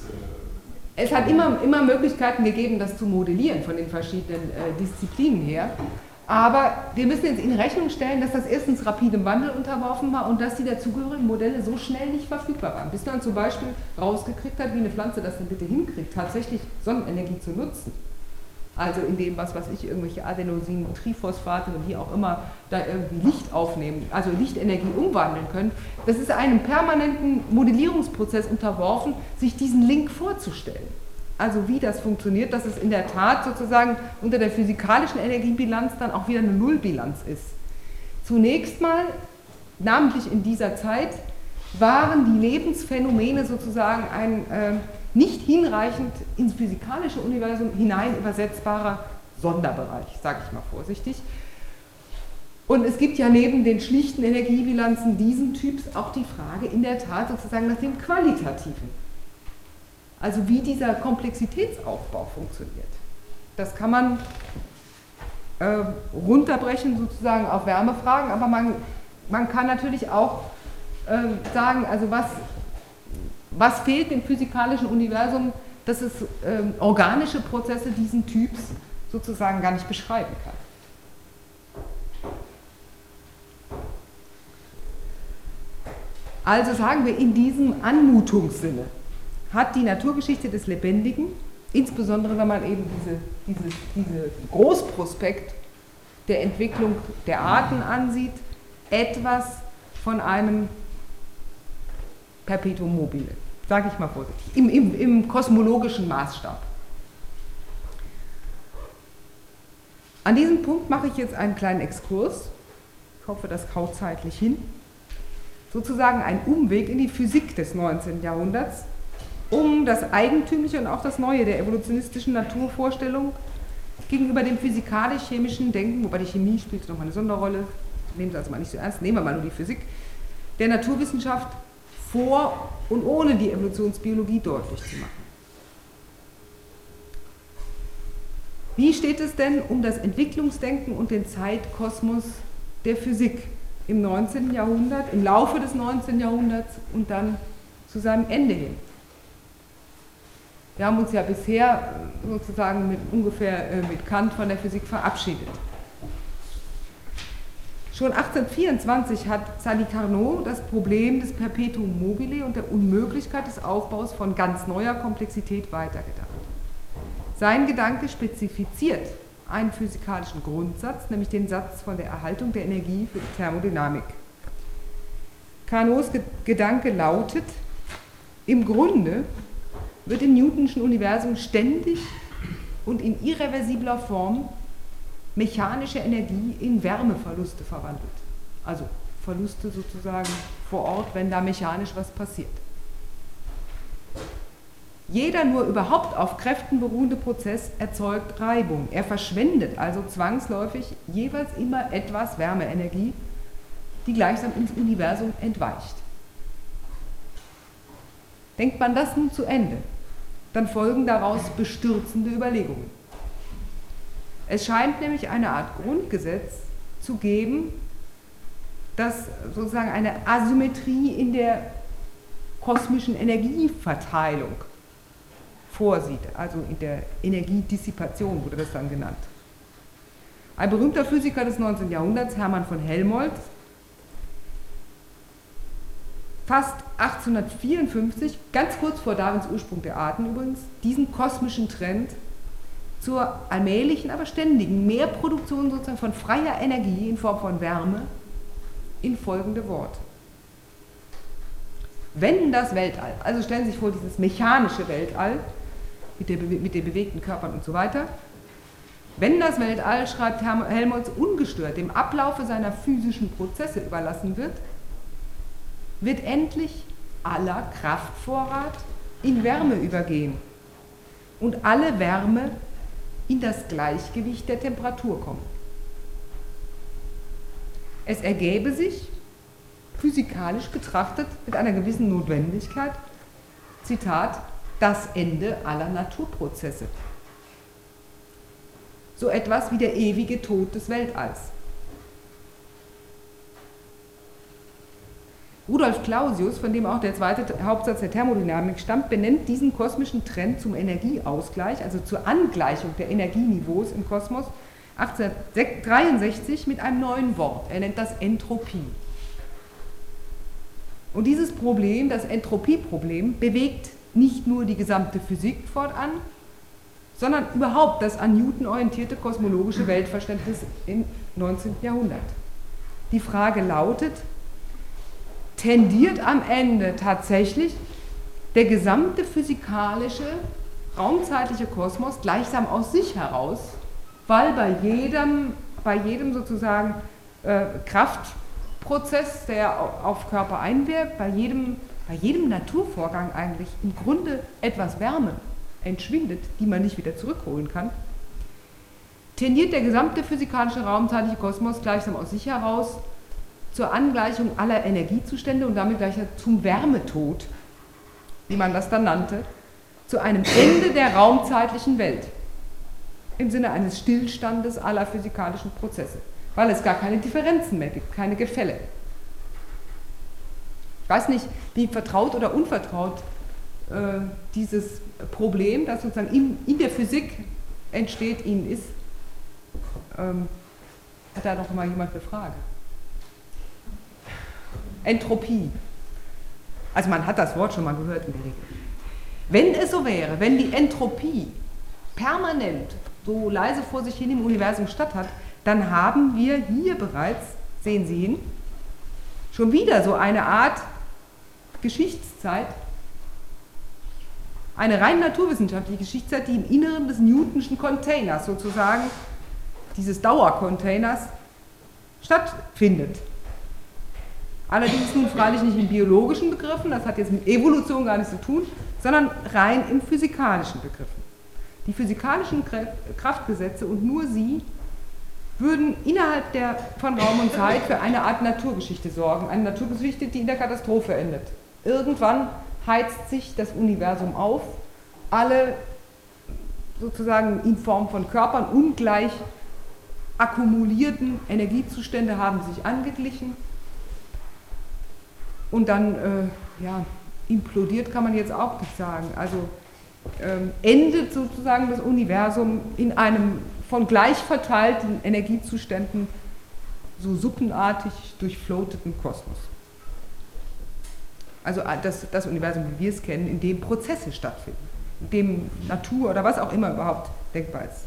Es hat immer Möglichkeiten gegeben, das zu modellieren von den verschiedenen Disziplinen her. Aber wir müssen jetzt in Rechnung stellen, dass das erstens rapidem Wandel unterworfen war und dass die dazugehörigen Modelle so schnell nicht verfügbar waren. Bis man zum Beispiel rausgekriegt hat, wie eine Pflanze das denn bitte hinkriegt, tatsächlich Sonnenenergie zu nutzen. Also in dem, was weiß ich, irgendwelche Adenosin, Triphosphate und wie auch immer da irgendwie Licht aufnehmen, also Lichtenergie umwandeln können. Das ist einem permanenten Modellierungsprozess unterworfen, sich diesen Link vorzustellen. Also wie das funktioniert, dass es in der Tat sozusagen unter der physikalischen Energiebilanz dann auch wieder eine Nullbilanz ist. Zunächst mal, namentlich in dieser Zeit, waren die Lebensphänomene sozusagen ein nicht hinreichend ins physikalische Universum hinein übersetzbarer Sonderbereich, sage ich mal vorsichtig. Und es gibt ja neben den schlichten Energiebilanzen diesen Typs auch die Frage in der Tat sozusagen nach dem Qualitativen. Also wie dieser Komplexitätsaufbau funktioniert. Das kann man runterbrechen sozusagen auf Wärmefragen, aber man kann natürlich auch sagen, also was fehlt im physikalischen Universum, dass es organische Prozesse diesen Typs sozusagen gar nicht beschreiben kann. Also sagen wir in diesem Anmutungssinne, hat die Naturgeschichte des Lebendigen, insbesondere wenn man eben diese Großprospekt der Entwicklung der Arten ansieht, etwas von einem Perpetuum mobile, sage ich mal vorsichtig, im kosmologischen Maßstab. An diesem Punkt mache ich jetzt einen kleinen Exkurs, ich hoffe, das haut zeitlich hin, sozusagen einen Umweg in die Physik des 19. Jahrhunderts, um das Eigentümliche und auch das Neue der evolutionistischen Naturvorstellung gegenüber dem physikalisch-chemischen Denken, wobei die Chemie spielt nochmal eine Sonderrolle, nehmen Sie also mal nicht so ernst, nehmen wir mal nur die Physik, der Naturwissenschaft vor und ohne die Evolutionsbiologie deutlich zu machen. Wie steht es denn um das Entwicklungsdenken und den Zeitkosmos der Physik im 19. Jahrhundert, im Laufe des 19. Jahrhunderts und dann zu seinem Ende hin? Wir haben uns ja bisher sozusagen mit Kant von der Physik verabschiedet. Schon 1824 hat Sadi Carnot das Problem des Perpetuum mobile und der Unmöglichkeit des Aufbaus von ganz neuer Komplexität weitergedacht. Sein Gedanke spezifiziert einen physikalischen Grundsatz, nämlich den Satz von der Erhaltung der Energie für die Thermodynamik. Carnots Gedanke lautet, im Grunde wird im Newtonschen Universum ständig und in irreversibler Form mechanische Energie in Wärmeverluste verwandelt. Also Verluste sozusagen vor Ort, wenn da mechanisch was passiert. Jeder nur überhaupt auf Kräften beruhende Prozess erzeugt Reibung. Er verschwendet also zwangsläufig jeweils immer etwas Wärmeenergie, die gleichsam ins Universum entweicht. Denkt man das nun zu Ende, dann folgen daraus bestürzende Überlegungen. Es scheint nämlich eine Art Grundgesetz zu geben, das sozusagen eine Asymmetrie in der kosmischen Energieverteilung vorsieht, also in der Energiedissipation wurde das dann genannt. Ein berühmter Physiker des 19. Jahrhunderts, Hermann von Helmholtz, fasst 1854, ganz kurz vor Darwins Ursprung der Arten übrigens, diesen kosmischen Trend zur allmählichen, aber ständigen Mehrproduktion sozusagen von freier Energie in Form von Wärme in folgende Worte. Wenn das Weltall, also stellen Sie sich vor, dieses mechanische Weltall mit den bewegten Körpern und so weiter, wenn das Weltall, schreibt Helmholtz, ungestört dem Ablaufe seiner physischen Prozesse überlassen wird, wird endlich aller Kraftvorrat in Wärme übergehen und alle Wärme in das Gleichgewicht der Temperatur kommen. Es ergäbe sich, physikalisch betrachtet, mit einer gewissen Notwendigkeit, Zitat, das Ende aller Naturprozesse. So etwas wie der ewige Tod des Weltalls. Rudolf Clausius, von dem auch der zweite Hauptsatz der Thermodynamik stammt, benennt diesen kosmischen Trend zum Energieausgleich, also zur Angleichung der Energieniveaus im Kosmos, 1863 mit einem neuen Wort. Er nennt das Entropie. Und dieses Problem, das Entropieproblem, bewegt nicht nur die gesamte Physik fortan, sondern überhaupt das an Newton orientierte kosmologische Weltverständnis im 19. Jahrhundert. Die Frage lautet, tendiert am Ende tatsächlich der gesamte physikalische, raumzeitliche Kosmos gleichsam aus sich heraus, weil bei jedem sozusagen Kraftprozess, der auf Körper einwirkt, bei jedem Naturvorgang eigentlich im Grunde etwas Wärme entschwindet, die man nicht wieder zurückholen kann, tendiert der gesamte physikalische raumzeitliche Kosmos gleichsam aus sich heraus zur Angleichung aller Energiezustände und damit gleich zum Wärmetod, wie man das dann nannte, zu einem Ende der raumzeitlichen Welt im Sinne eines Stillstandes aller physikalischen Prozesse, weil es gar keine Differenzen mehr gibt, keine Gefälle. Ich weiß nicht, wie vertraut oder unvertraut dieses Problem, das sozusagen in der Physik entsteht, Ihnen ist. Hat da noch mal jemand eine Frage? Entropie. Also man hat das Wort schon mal gehört in der Regel. Wenn es so wäre, wenn die Entropie permanent so leise vor sich hin im Universum statt hat, dann haben wir hier bereits, sehen Sie hin, schon wieder so eine Art Geschichtszeit, eine rein naturwissenschaftliche Geschichtszeit, die im Inneren des Newtonschen Containers, sozusagen dieses Dauercontainers, stattfindet. Allerdings nun freilich nicht in biologischen Begriffen, das hat jetzt mit Evolution gar nichts zu tun, sondern rein in physikalischen Begriffen. Die physikalischen Kraftgesetze und nur sie würden innerhalb von Raum und Zeit für eine Art Naturgeschichte sorgen, eine Naturgeschichte, die in der Katastrophe endet. Irgendwann heizt sich das Universum auf, alle sozusagen in Form von Körpern ungleich akkumulierten Energiezustände haben sich angeglichen und dann implodiert kann man jetzt auch nicht sagen. Also endet sozusagen das Universum in einem von gleich verteilten Energiezuständen so suppenartig durchfloteten Kosmos. Also das Universum, wie wir es kennen, in dem Prozesse stattfinden, in dem Natur oder was auch immer überhaupt denkbar ist.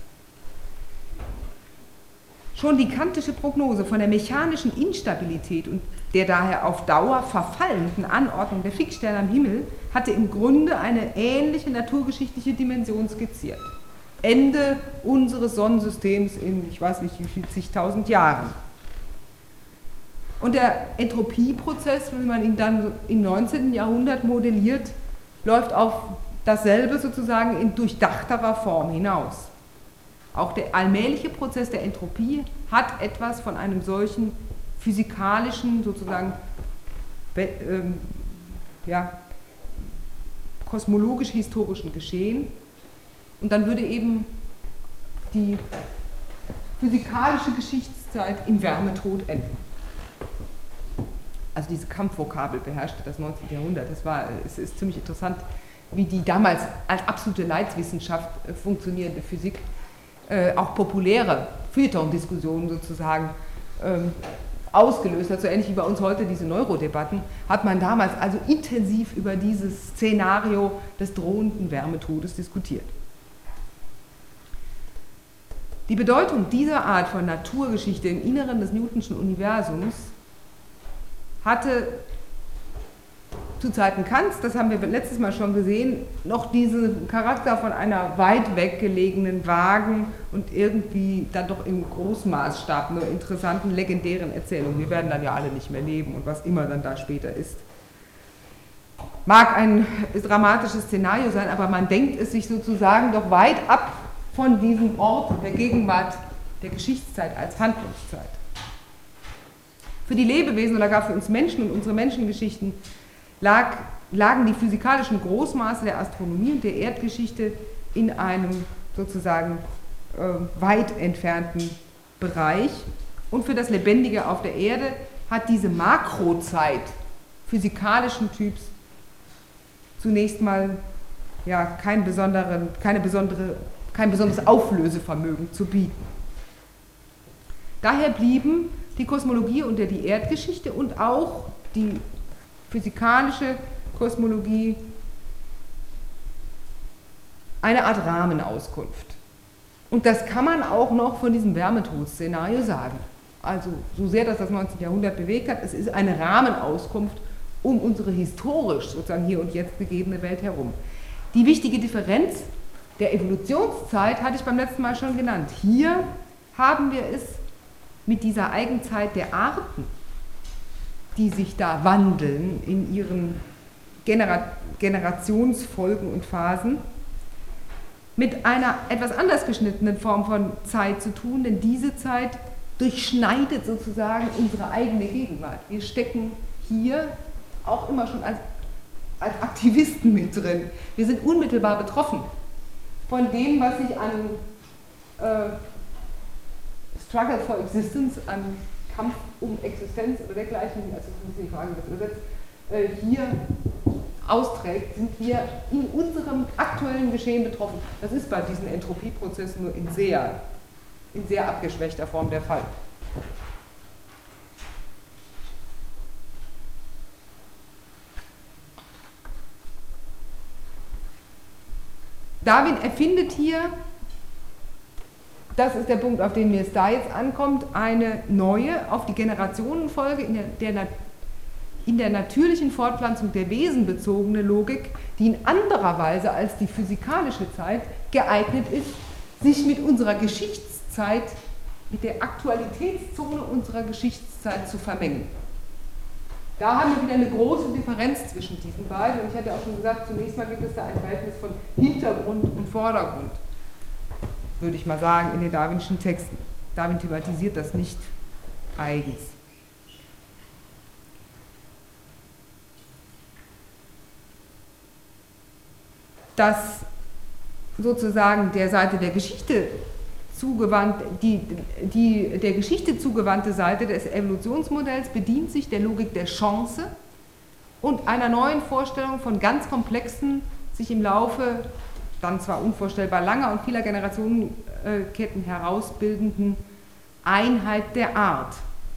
Schon die kantische Prognose von der mechanischen Instabilität und der daher auf Dauer verfallenden Anordnung der Fixsterne am Himmel hatte im Grunde eine ähnliche naturgeschichtliche Dimension skizziert. Ende unseres Sonnensystems in, ich weiß nicht wie viel, zigtausend Jahren. Und der Entropieprozess, wenn man ihn dann im 19. Jahrhundert modelliert, läuft auf dasselbe sozusagen in durchdachterer Form hinaus. Auch der allmähliche Prozess der Entropie hat etwas von einem solchen physikalischen, sozusagen kosmologisch-historischen Geschehen. Und dann würde eben die physikalische Geschichtszeit im Wärmetod enden. Also diese Kampfvokabel beherrschte das 19. Jahrhundert. Es ist ziemlich interessant, wie die damals als absolute Leitwissenschaft funktionierende Physik auch populäre Feuilleton-Diskussionen sozusagen ausgelöst hat. So ähnlich wie bei uns heute diese Neurodebatten, hat man damals also intensiv über dieses Szenario des drohenden Wärmetodes diskutiert. Die Bedeutung dieser Art von Naturgeschichte im Inneren des Newtonschen Universums hatte zu Zeiten Kants, das haben wir letztes Mal schon gesehen, noch diesen Charakter von einer weit weggelegenen, vagen und irgendwie dann doch im Großmaßstab nur interessanten, legendären Erzählung. Wir werden dann ja alle nicht mehr leben und was immer dann da später ist. Mag ein dramatisches Szenario sein, aber man denkt es sich sozusagen doch weit ab von diesem Ort der Gegenwart der Geschichtszeit als Handlungszeit. Für die Lebewesen oder gar für uns Menschen und unsere Menschengeschichten lagen die physikalischen Großmaße der Astronomie und der Erdgeschichte in einem sozusagen weit entfernten Bereich. Und für das Lebendige auf der Erde hat diese Makrozeit physikalischen Typs zunächst mal kein besonderes Auflösevermögen zu bieten. Daher blieben die Kosmologie und die Erdgeschichte und auch die physikalische Kosmologie eine Art Rahmenauskunft. Und das kann man auch noch von diesem Wärmetod-Szenario sagen. Also so sehr das 19. Jahrhundert bewegt hat, es ist eine Rahmenauskunft um unsere historisch sozusagen hier und jetzt gegebene Welt herum. Die wichtige Differenz der Evolutionszeit hatte ich beim letzten Mal schon genannt. Hier haben wir es mit dieser Eigenzeit der Arten, die sich da wandeln in ihren Generationsfolgen und Phasen, mit einer etwas anders geschnittenen Form von Zeit zu tun, denn diese Zeit durchschneidet sozusagen unsere eigene Gegenwart. Wir stecken hier auch immer schon als Aktivisten mit drin. Wir sind unmittelbar betroffen von dem, was sich an Struggle for Existence, an Kampf um Existenz oder dergleichen, also ich muss die Frage das übersetzt, hier austrägt, sind wir in unserem aktuellen Geschehen betroffen. Das ist bei diesen Entropieprozessen nur in sehr abgeschwächter Form der Fall. Darwin erfindet hier, das ist der Punkt, auf den mir es da jetzt ankommt, eine neue, auf die Generationenfolge in der natürlichen Fortpflanzung der Wesen bezogene Logik, die in anderer Weise als die physikalische Zeit geeignet ist, sich mit unserer Geschichtszeit, mit der Aktualitätszone unserer Geschichtszeit zu vermengen. Da haben wir wieder eine große Differenz zwischen diesen beiden. Und ich hatte auch schon gesagt, zunächst mal gibt es da ein Verhältnis von Hintergrund und Vordergrund, würde ich mal sagen, in den darwinschen Texten. Darwin thematisiert das nicht eigens. Dass sozusagen der Seite der Geschichte der Geschichte zugewandte Seite des Evolutionsmodells bedient sich der Logik der Chance und einer neuen Vorstellung von ganz komplexen, sich im Laufe dann zwar unvorstellbar langer und vieler Generationenketten herausbildenden Einheit der Art.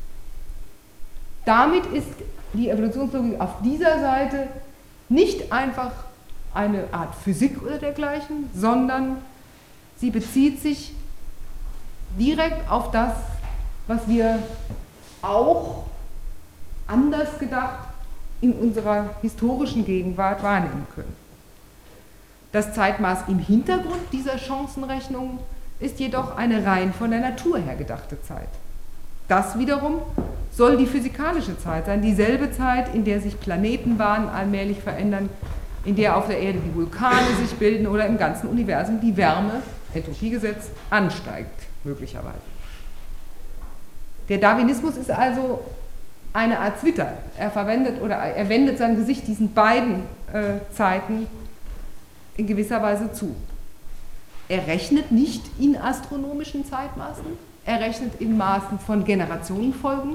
Damit ist die Evolutionslogik auf dieser Seite nicht einfach eine Art Physik oder dergleichen, sondern sie bezieht sich direkt auf das, was wir auch anders gedacht in unserer historischen Gegenwart wahrnehmen können. Das Zeitmaß im Hintergrund dieser Chancenrechnung ist jedoch eine rein von der Natur her gedachte Zeit. Das wiederum soll die physikalische Zeit sein, dieselbe Zeit, in der sich Planetenbahnen allmählich verändern, in der auf der Erde die Vulkane sich bilden oder im ganzen Universum die Wärme, Entropiegesetz, ansteigt, möglicherweise. Der Darwinismus ist also eine Art Zwitter. Er wendet sein Gesicht diesen beiden Zeiten in gewisser Weise zu. Er rechnet nicht in astronomischen Zeitmaßen, er rechnet in Maßen von Generationenfolgen,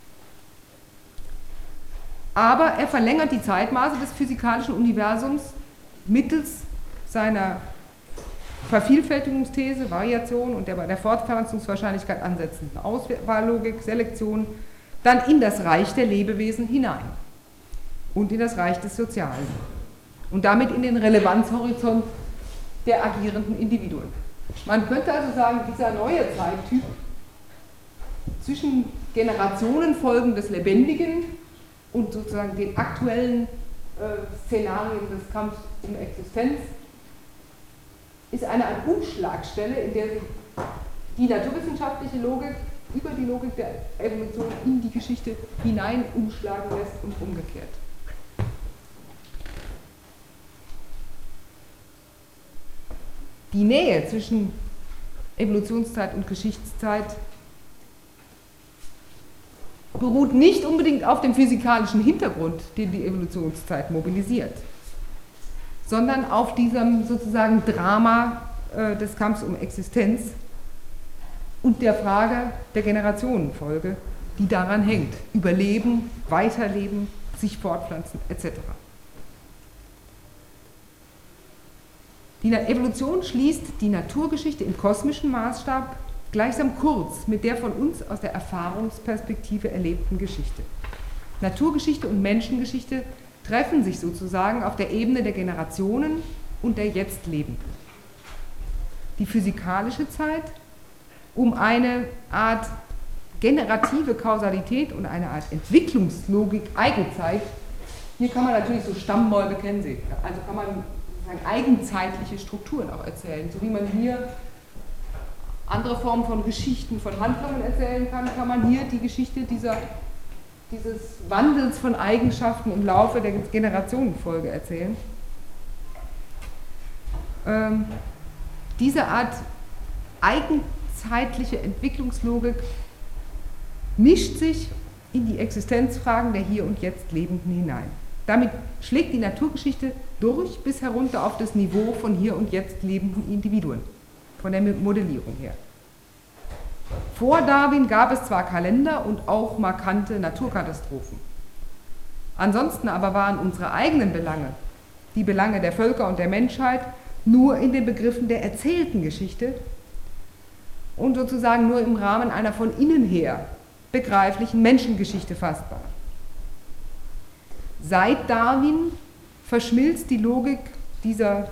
aber er verlängert die Zeitmaße des physikalischen Universums mittels seiner Vervielfältigungsthese, Variation und der bei der Fortpflanzungswahrscheinlichkeit ansetzenden Auswahllogik, Selektion, dann in das Reich der Lebewesen hinein und in das Reich des Sozialen und damit in den Relevanzhorizont der agierenden Individuen. Man könnte also sagen, dieser neue Zeittyp zwischen Generationenfolgen des Lebendigen und sozusagen den aktuellen Szenarien des Kampfs um Existenz ist eine Art Umschlagstelle, in der sich die naturwissenschaftliche Logik über die Logik der Evolution in die Geschichte hinein umschlagen lässt und umgekehrt. Die Nähe zwischen Evolutionszeit und Geschichtszeit beruht nicht unbedingt auf dem physikalischen Hintergrund, den die Evolutionszeit mobilisiert, sondern auf diesem sozusagen Drama des Kampfs um Existenz und der Frage der Generationenfolge, die daran hängt. Überleben, weiterleben, sich fortpflanzen etc. Die Evolution schließt die Naturgeschichte im kosmischen Maßstab gleichsam kurz mit der von uns aus der Erfahrungsperspektive erlebten Geschichte. Naturgeschichte und Menschengeschichte treffen sich sozusagen auf der Ebene der Generationen und der Jetzt-Lebenden. Die physikalische Zeit, um eine Art generative Kausalität und eine Art Entwicklungslogik Eigenzeit, hier kann man natürlich so Stammbäume kennen Sie, also kann man sozusagen eigenzeitliche Strukturen auch erzählen, so wie man hier andere Formen von Geschichten, von Handlungen erzählen kann, kann man hier die Geschichte dieses Wandels von Eigenschaften im Laufe der Generationenfolge erzählen. Diese Art eigenzeitliche Entwicklungslogik mischt sich in die Existenzfragen der Hier und Jetzt Lebenden hinein. Damit schlägt die Naturgeschichte durch bis herunter auf das Niveau von Hier und Jetzt lebenden Individuen, von der Modellierung her. Vor Darwin gab es zwar Kalender und auch markante Naturkatastrophen. Ansonsten aber waren unsere eigenen Belange, die Belange der Völker und der Menschheit, nur in den Begriffen der erzählten Geschichte und sozusagen nur im Rahmen einer von innen her begreiflichen Menschengeschichte fassbar. Seit Darwin verschmilzt die Logik dieser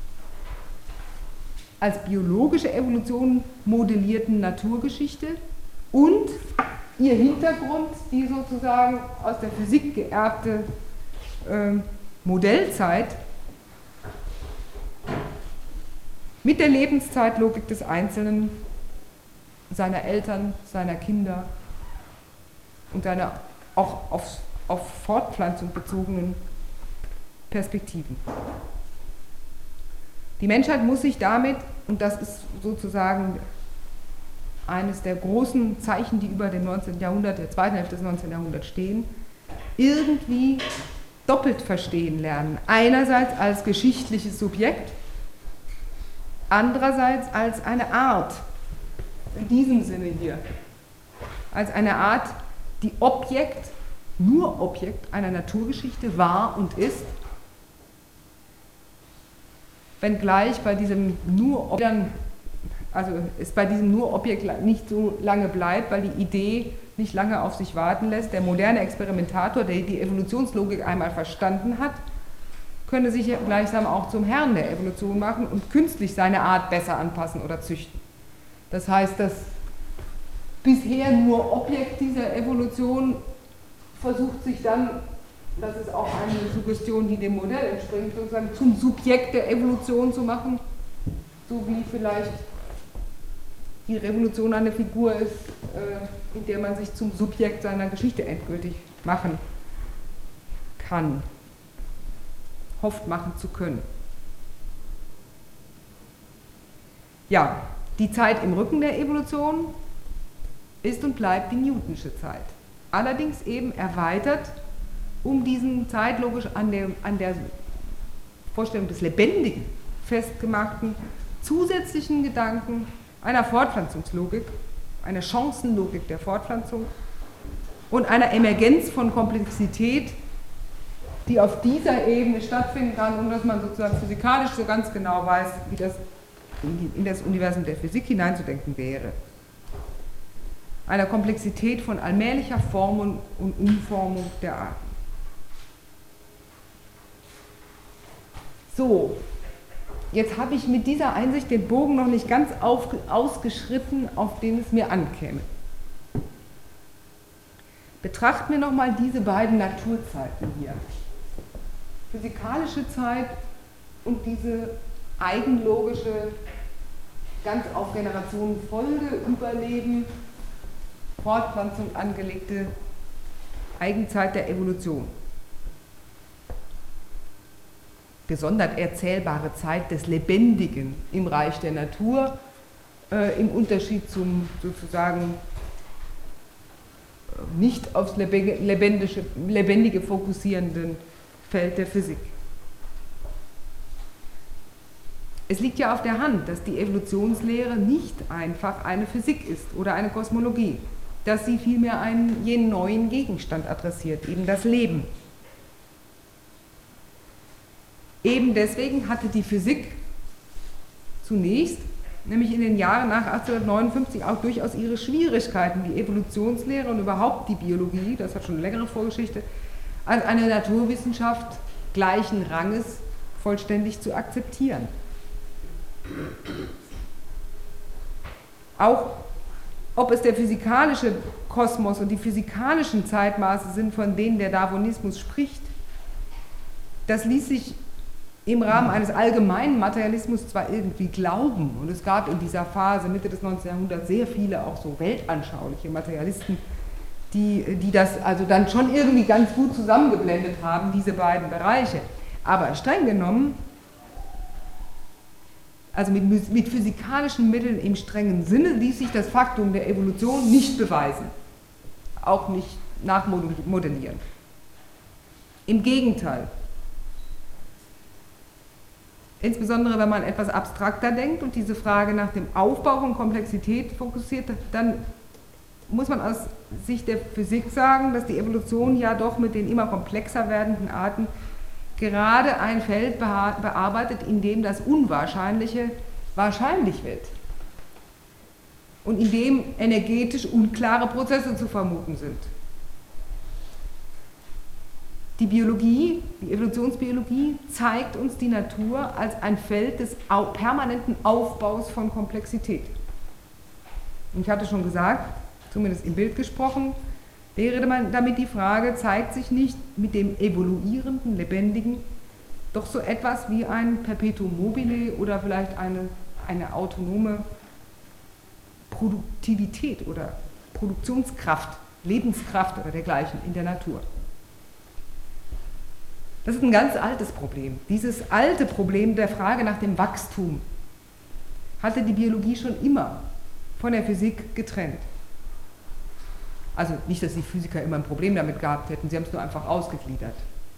als biologische Evolution modellierten Naturgeschichte und ihr Hintergrund, die sozusagen aus der Physik geerbte Modellzeit, mit der Lebenszeitlogik des Einzelnen, seiner Eltern, seiner Kinder und seiner auch auf Fortpflanzung bezogenen Perspektiven. Die Menschheit muss sich damit, und das ist sozusagen eines der großen Zeichen, die über dem 19. Jahrhundert, der zweiten Hälfte des 19. Jahrhunderts stehen, irgendwie doppelt verstehen lernen. Einerseits als geschichtliches Subjekt, andererseits als eine Art, in diesem Sinne hier, als eine Art, die nur Objekt einer Naturgeschichte war und ist, wenngleich bei diesem es bei diesem Nur-Objekt nicht so lange bleibt, weil die Idee nicht lange auf sich warten lässt. Der moderne Experimentator, der die Evolutionslogik einmal verstanden hat, könne sich gleichsam auch zum Herrn der Evolution machen und künstlich seine Art besser anpassen oder züchten. Das heißt, das bisher nur Objekt dieser Evolution versucht sich dann, das ist auch eine Suggestion, die dem Modell entspringt, sozusagen zum Subjekt der Evolution zu machen, so wie vielleicht die Revolution eine Figur ist, in der man sich zum Subjekt seiner Geschichte endgültig machen kann, hofft machen zu können. Ja, die Zeit im Rücken der Evolution ist und bleibt die Newtonsche Zeit. Allerdings eben erweitert um diesen zeitlogisch an der Vorstellung des Lebendigen festgemachten zusätzlichen Gedanken einer Fortpflanzungslogik, einer Chancenlogik der Fortpflanzung und einer Emergenz von Komplexität, die auf dieser Ebene stattfinden kann, ohne dass man sozusagen physikalisch so ganz genau weiß, wie das in das Universum der Physik hineinzudenken wäre. Einer Komplexität von allmählicher Formung und Umformung der Arten. So, jetzt habe ich mit dieser Einsicht den Bogen noch nicht ganz ausgeschritten, auf den es mir ankäme. Betrachten wir nochmal diese beiden Naturzeiten hier. Physikalische Zeit und diese eigenlogische, ganz auf Generationenfolge Überleben, Fortpflanzung angelegte Eigenzeit der Evolution. Gesondert erzählbare Zeit des Lebendigen im Reich der Natur, im Unterschied zum sozusagen nicht aufs Lebendige fokussierenden Feld der Physik. Es liegt ja auf der Hand, dass die Evolutionslehre nicht einfach eine Physik ist oder eine Kosmologie, dass sie vielmehr einen jenen neuen Gegenstand adressiert, eben das Leben. Eben deswegen hatte die Physik zunächst nämlich in den Jahren nach 1859 auch durchaus ihre Schwierigkeiten, die Evolutionslehre und überhaupt die Biologie, das hat schon eine längere Vorgeschichte, als eine Naturwissenschaft gleichen Ranges vollständig zu akzeptieren. Auch ob es der physikalische Kosmos und die physikalischen Zeitmaße sind, von denen der Darwinismus spricht, das ließ sich im Rahmen eines allgemeinen Materialismus zwar irgendwie glauben, und es gab in dieser Phase Mitte des 19. Jahrhunderts sehr viele auch so weltanschauliche Materialisten, die das also dann schon irgendwie ganz gut zusammengeblendet haben, diese beiden Bereiche. Aber streng genommen, also mit physikalischen Mitteln im strengen Sinne, ließ sich das Faktum der Evolution nicht beweisen, auch nicht nachmodellieren. Im Gegenteil. Insbesondere wenn man etwas abstrakter denkt und diese Frage nach dem Aufbau von Komplexität fokussiert, dann muss man aus Sicht der Physik sagen, dass die Evolution ja doch mit den immer komplexer werdenden Arten gerade ein Feld bearbeitet, in dem das Unwahrscheinliche wahrscheinlich wird und in dem energetisch unklare Prozesse zu vermuten sind. Die Biologie, die Evolutionsbiologie, zeigt uns die Natur als ein Feld des permanenten Aufbaus von Komplexität. Und ich hatte schon gesagt, zumindest im Bild gesprochen, wäre damit die Frage, zeigt sich nicht mit dem evoluierenden, lebendigen doch so etwas wie ein Perpetuum mobile oder vielleicht eine autonome Produktivität oder Produktionskraft, Lebenskraft oder dergleichen in der Natur. Das ist ein ganz altes Problem. Dieses alte Problem der Frage nach dem Wachstum hatte die Biologie schon immer von der Physik getrennt. Also nicht, dass die Physiker immer ein Problem damit gehabt hätten, sie haben es nur einfach ausgegliedert.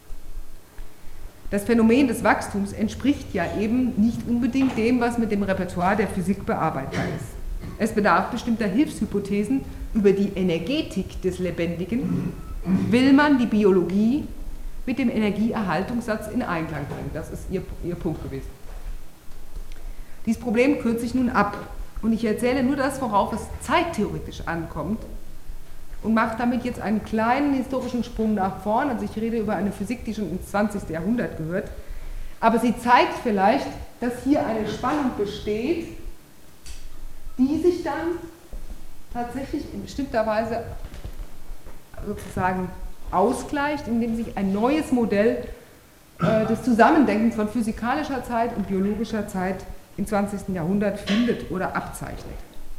Das Phänomen des Wachstums entspricht ja eben nicht unbedingt dem, was mit dem Repertoire der Physik bearbeitbar ist. Es bedarf bestimmter Hilfshypothesen über die Energetik des Lebendigen, will man die Biologie mit dem Energieerhaltungssatz in Einklang bringen. Das ist ihr Punkt gewesen. Dieses Problem kürze ich nun ab und ich erzähle nur das, worauf es zeittheoretisch ankommt und mache damit jetzt einen kleinen historischen Sprung nach vorn. Also ich rede über eine Physik, die schon ins 20. Jahrhundert gehört, aber sie zeigt vielleicht, dass hier eine Spannung besteht, die sich dann tatsächlich in bestimmter Weise sozusagen ausgleicht, indem sich ein neues Modell des Zusammendenkens von physikalischer Zeit und biologischer Zeit im 20. Jahrhundert findet oder abzeichnet.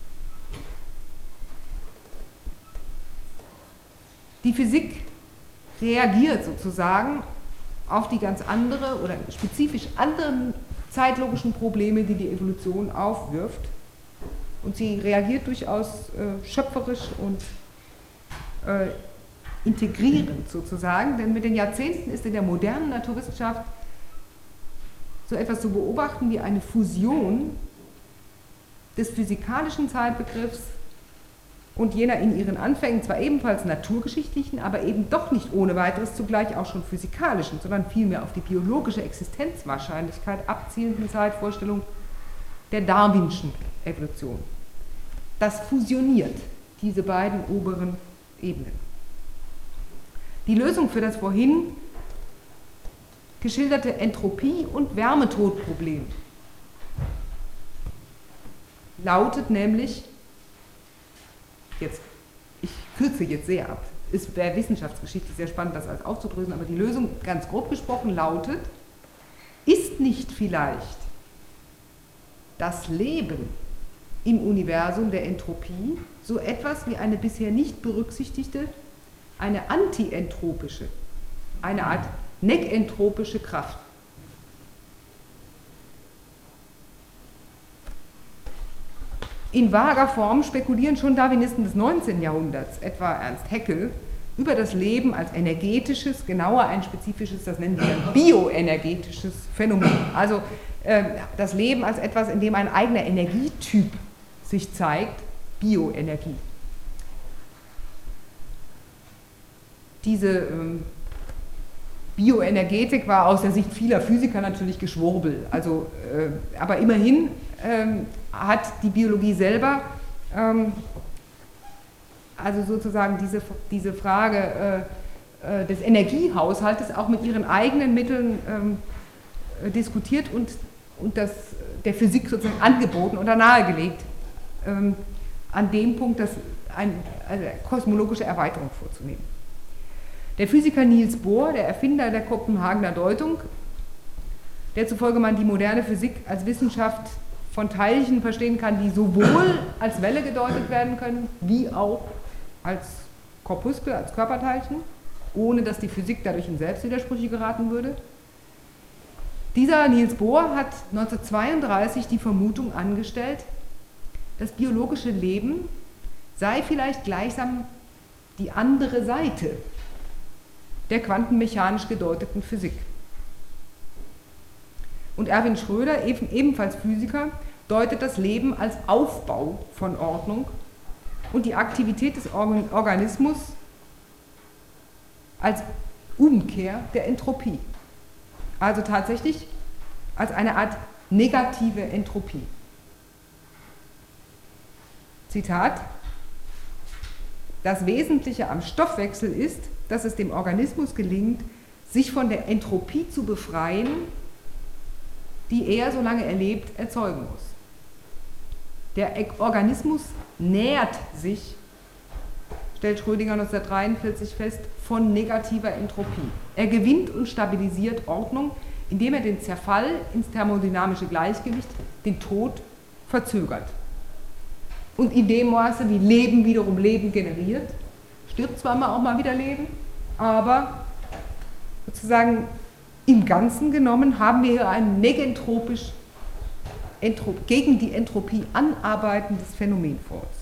Die Physik reagiert sozusagen auf die ganz andere oder spezifisch anderen zeitlogischen Probleme, die die Evolution aufwirft. Und sie reagiert durchaus schöpferisch und integrierend sozusagen, denn mit den Jahrzehnten ist in der modernen Naturwissenschaft so etwas zu beobachten wie eine Fusion des physikalischen Zeitbegriffs und jener in ihren Anfängen zwar ebenfalls naturgeschichtlichen, aber eben doch nicht ohne weiteres zugleich auch schon physikalischen, sondern vielmehr auf die biologische Existenzwahrscheinlichkeit abzielenden Zeitvorstellung der Darwinschen Evolution. Das fusioniert diese beiden oberen Ebenen. Die Lösung für das vorhin geschilderte Entropie- und Wärmetodproblem lautet nämlich, ich kürze jetzt sehr ab, ist bei Wissenschaftsgeschichte sehr spannend, das alles aufzudröseln, aber die Lösung, ganz grob gesprochen, lautet, ist nicht vielleicht das Leben im Universum der Entropie so etwas wie eine bisher nicht berücksichtigte, eine antientropische, eine Art negentropische Kraft. In vager Form spekulieren schon Darwinisten des 19. Jahrhunderts, etwa Ernst Haeckel, über das Leben als energetisches, genauer ein spezifisches, das nennen sie dann bioenergetisches Phänomen. Also das Leben als etwas, in dem ein eigener Energietyp sich zeigt, Bioenergie. Bioenergetik war aus der Sicht vieler Physiker natürlich Geschwurbel. Also, aber immerhin hat die Biologie selber also sozusagen diese Frage des Energiehaushaltes auch mit ihren eigenen Mitteln diskutiert und der Physik sozusagen angeboten oder nahegelegt, an dem Punkt eine kosmologische Erweiterung vorzunehmen. Der Physiker Niels Bohr, der Erfinder der Kopenhagener Deutung, der zufolge man die moderne Physik als Wissenschaft von Teilchen verstehen kann, die sowohl als Welle gedeutet werden können, wie auch als Korpuskel, als Körperteilchen, ohne dass die Physik dadurch in Selbstwidersprüche geraten würde. Dieser Niels Bohr hat 1932 die Vermutung angestellt, das biologische Leben sei vielleicht gleichsam die andere Seite der quantenmechanisch gedeuteten Physik. Und Erwin Schröder, ebenfalls Physiker, deutet das Leben als Aufbau von Ordnung und die Aktivität des Organismus als Umkehr der Entropie. Also tatsächlich als eine Art negative Entropie. Zitat: Das Wesentliche am Stoffwechsel ist, dass es dem Organismus gelingt, sich von der Entropie zu befreien, die er, solange er lebt, erzeugen muss. Der Organismus nährt sich, stellt Schrödinger 1943 fest, von negativer Entropie. Er gewinnt und stabilisiert Ordnung, indem er den Zerfall ins thermodynamische Gleichgewicht, den Tod, verzögert. Und in dem Maße, wie Leben wiederum Leben generiert, stirbt zwar auch mal wieder Leben, aber sozusagen im Ganzen genommen haben wir hier ein negentropisch gegen die Entropie anarbeitendes Phänomen vor uns.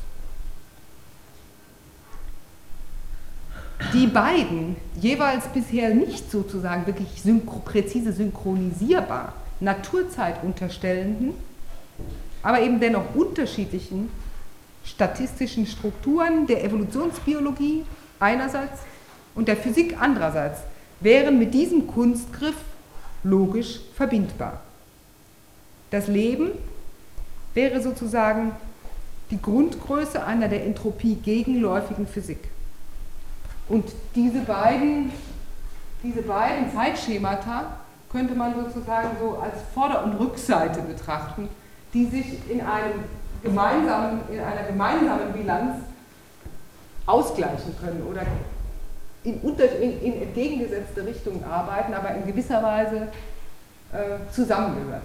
Die beiden jeweils bisher nicht sozusagen wirklich präzise synchronisierbar Naturzeit unterstellenden, aber eben dennoch unterschiedlichen statistischen Strukturen der Evolutionsbiologie einerseits und der Physik andererseits wären mit diesem Kunstgriff logisch verbindbar. Das Leben wäre sozusagen die Grundgröße einer der Entropie gegenläufigen Physik. Und diese beiden Zeitschemata könnte man sozusagen so als Vorder- und Rückseite betrachten, die sich in einer gemeinsamen Bilanz ausgleichen können oder in entgegengesetzte Richtungen arbeiten, aber in gewisser Weise zusammengehören.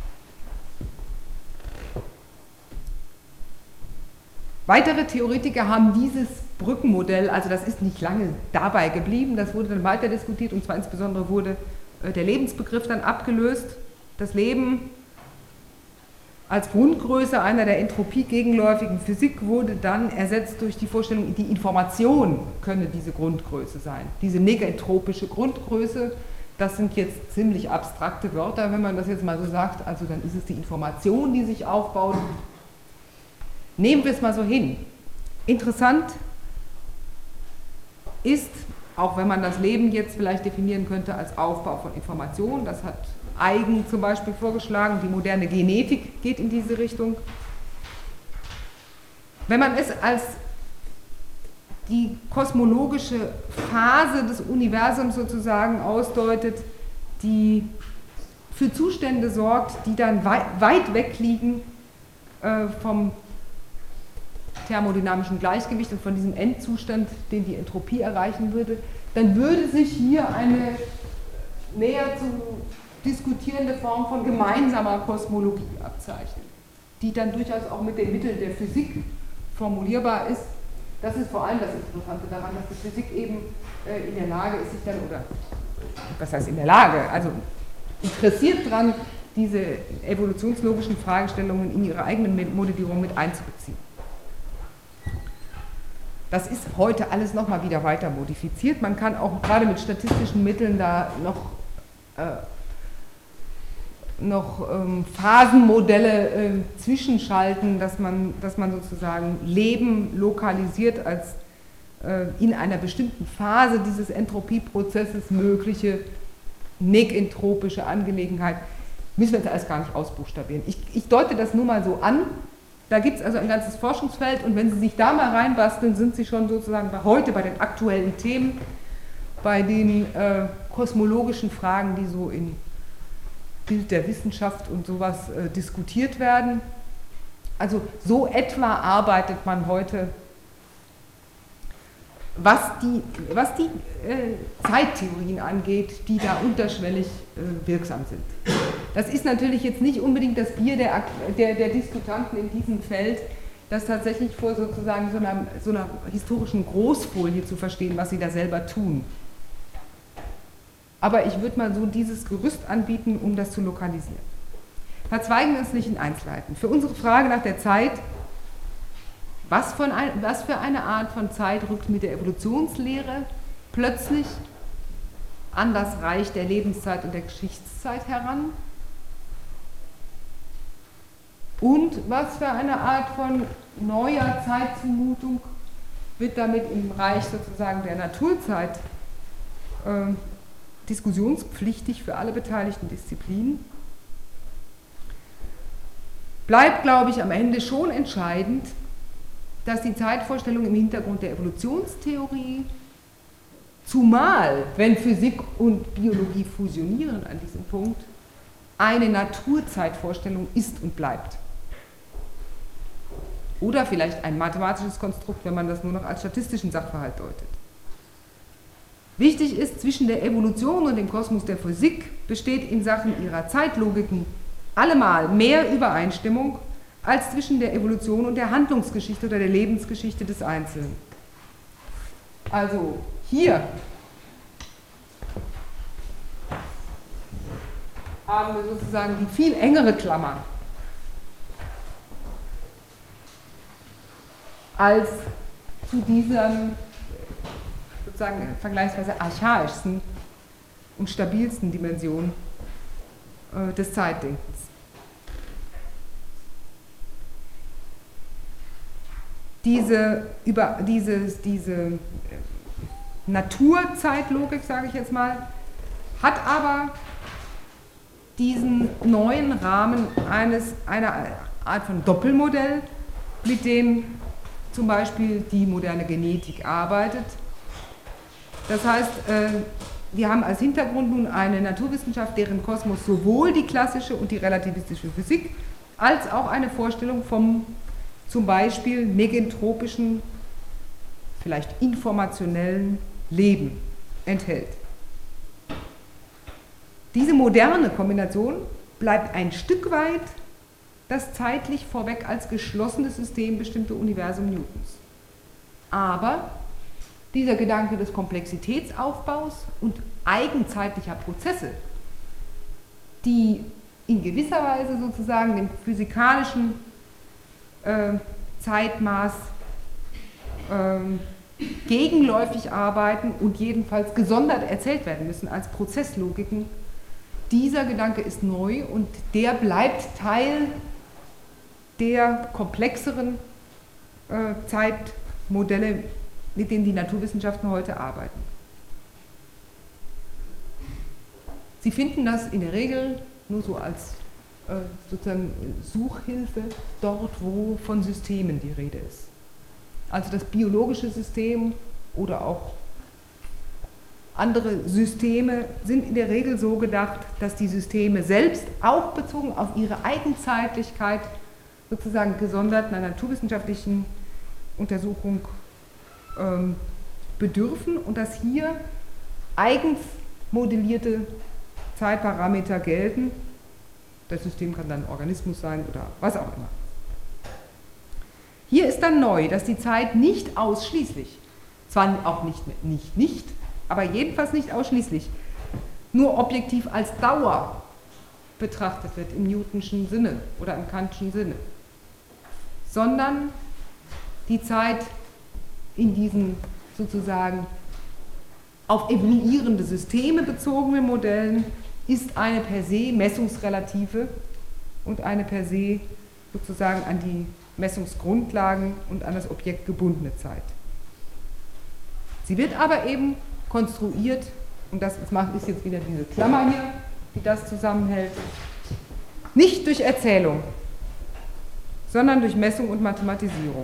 Weitere Theoretiker haben dieses Brückenmodell, also das ist nicht lange dabei geblieben, das wurde dann weiter diskutiert und zwar insbesondere wurde der Lebensbegriff dann abgelöst. Das Leben als Grundgröße einer der Entropie gegenläufigen Physik wurde dann ersetzt durch die Vorstellung, die Information könne diese Grundgröße sein. Diese negentropische Grundgröße, das sind jetzt ziemlich abstrakte Wörter, wenn man das jetzt mal so sagt, also dann ist es die Information, die sich aufbaut. Nehmen wir es mal so hin. Interessant ist, auch wenn man das Leben jetzt vielleicht definieren könnte als Aufbau von Informationen, das hat Eigen zum Beispiel vorgeschlagen, die moderne Genetik geht in diese Richtung. Wenn man es als die kosmologische Phase des Universums sozusagen ausdeutet, die für Zustände sorgt, die dann weit weg liegen vom thermodynamischen Gleichgewicht und von diesem Endzustand, den die Entropie erreichen würde, dann würde sich hier eine näher zu diskutierende Form von gemeinsamer Kosmologie abzeichnen, die dann durchaus auch mit den Mitteln der Physik formulierbar ist. Das ist vor allem das Interessante daran, dass die Physik eben in der Lage ist, sich dann, oder was heißt in der Lage, also interessiert daran, diese evolutionslogischen Fragestellungen in ihre eigenen Modellierung mit einzubeziehen. Das ist heute alles nochmal wieder weiter modifiziert. Man kann auch gerade mit statistischen Mitteln da noch Phasenmodelle zwischenschalten, dass man sozusagen Leben lokalisiert als in einer bestimmten Phase dieses Entropieprozesses mögliche negentropische Angelegenheit, müssen wir jetzt alles gar nicht ausbuchstabieren. Ich deute das nur mal so an. Da gibt es also ein ganzes Forschungsfeld und wenn Sie sich da mal reinbasteln, sind Sie schon sozusagen heute bei den aktuellen Themen, bei den kosmologischen Fragen, die so in Bild der Wissenschaft und sowas diskutiert werden. Also so etwa arbeitet man heute, was die Zeittheorien angeht, die da unterschwellig wirksam sind. Das ist natürlich jetzt nicht unbedingt das Bier der Diskutanten in diesem Feld, das tatsächlich vor sozusagen so einer historischen Großfolie zu verstehen, was sie da selber tun. Aber ich würde mal so dieses Gerüst anbieten, um das zu lokalisieren. Verzweigen wir uns nicht in Einzelheiten. Für unsere Frage nach der Zeit, was für eine Art von Zeit rückt mit der Evolutionslehre plötzlich an das Reich der Lebenszeit und der Geschichtszeit heran? Und was für eine Art von neuer Zeitzumutung wird damit im Reich sozusagen der Naturzeit diskussionspflichtig für alle beteiligten Disziplinen? Bleibt, glaube ich, am Ende schon entscheidend, dass die Zeitvorstellung im Hintergrund der Evolutionstheorie, zumal wenn Physik und Biologie fusionieren an diesem Punkt, eine Naturzeitvorstellung ist und bleibt. Oder vielleicht ein mathematisches Konstrukt, wenn man das nur noch als statistischen Sachverhalt deutet. Wichtig ist, zwischen der Evolution und dem Kosmos der Physik besteht in Sachen ihrer Zeitlogiken allemal mehr Übereinstimmung als zwischen der Evolution und der Handlungsgeschichte oder der Lebensgeschichte des Einzelnen. Also hier haben wir sozusagen die viel engere Klammer als zu diesem sozusagen vergleichsweise archaischsten und stabilsten Dimension des Zeitdenkens. Diese Naturzeitlogik, sage ich jetzt mal, hat aber diesen neuen Rahmen einer Art von Doppelmodell, mit dem zum Beispiel die moderne Genetik arbeitet. Das heißt, wir haben als Hintergrund nun eine Naturwissenschaft, deren Kosmos sowohl die klassische und die relativistische Physik als auch eine Vorstellung vom zum Beispiel negentropischen, vielleicht informationellen Leben enthält. Diese moderne Kombination bleibt ein Stück weit das zeitlich vorweg als geschlossenes System bestimmte Universum Newtons. Aber dieser Gedanke des Komplexitätsaufbaus und eigenzeitlicher Prozesse, die in gewisser Weise sozusagen dem physikalischen Zeitmaß gegenläufig arbeiten und jedenfalls gesondert erzählt werden müssen als Prozesslogiken, dieser Gedanke ist neu und der bleibt Teil der komplexeren Zeitmodelle, mit denen die Naturwissenschaften heute arbeiten. Sie finden das in der Regel nur so als sozusagen Suchhilfe dort, wo von Systemen die Rede ist. Also das biologische System oder auch andere Systeme sind in der Regel so gedacht, dass die Systeme selbst auch bezogen auf ihre Eigenzeitlichkeit sozusagen gesondert einer naturwissenschaftlichen Untersuchung bedürfen und dass hier eigens modellierte Zeitparameter gelten. Das System kann dann ein Organismus sein oder was auch immer. Hier ist dann neu, dass die Zeit nicht ausschließlich, zwar auch nicht, aber jedenfalls nicht ausschließlich, nur objektiv als Dauer betrachtet wird im Newtonschen Sinne oder im Kantschen Sinne, sondern die Zeit in diesen sozusagen auf evoluierende Systeme bezogenen Modellen ist eine per se messungsrelative und eine per se sozusagen an die Messungsgrundlagen und an das Objekt gebundene Zeit. Sie wird aber eben konstruiert, und das ist jetzt wieder diese Klammer hier, die das zusammenhält, nicht durch Erzählung, sondern durch Messung und Mathematisierung.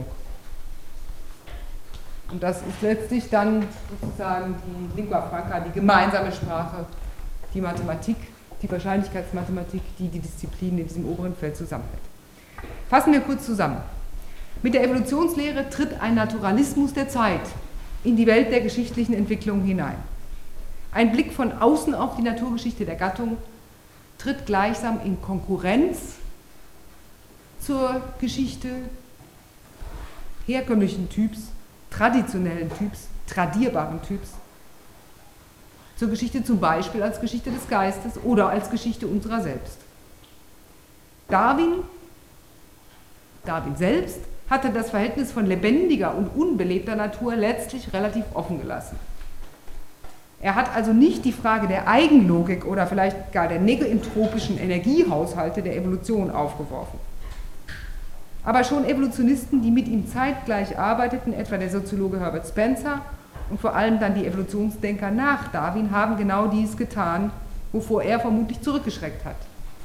Und das ist letztlich dann sozusagen die Lingua Franca, die gemeinsame Sprache, die Mathematik, die Wahrscheinlichkeitsmathematik, die die Disziplin in diesem oberen Feld zusammenhält. Fassen wir kurz zusammen. Mit der Evolutionslehre tritt ein Naturalismus der Zeit in die Welt der geschichtlichen Entwicklung hinein. Ein Blick von außen auf die Naturgeschichte der Gattung tritt gleichsam in Konkurrenz zur Geschichte herkömmlichen Typs, traditionellen Typs, tradierbaren Typs, zur Geschichte zum Beispiel als Geschichte des Geistes oder als Geschichte unserer selbst. Darwin selbst hatte das Verhältnis von lebendiger und unbelebter Natur letztlich relativ offen gelassen. Er hat also nicht die Frage der Eigenlogik oder vielleicht gar der negentropischen Energiehaushalte der Evolution aufgeworfen. Aber schon Evolutionisten, die mit ihm zeitgleich arbeiteten, etwa der Soziologe Herbert Spencer und vor allem dann die Evolutionsdenker nach Darwin, haben genau dies getan, wovor er vermutlich zurückgeschreckt hat.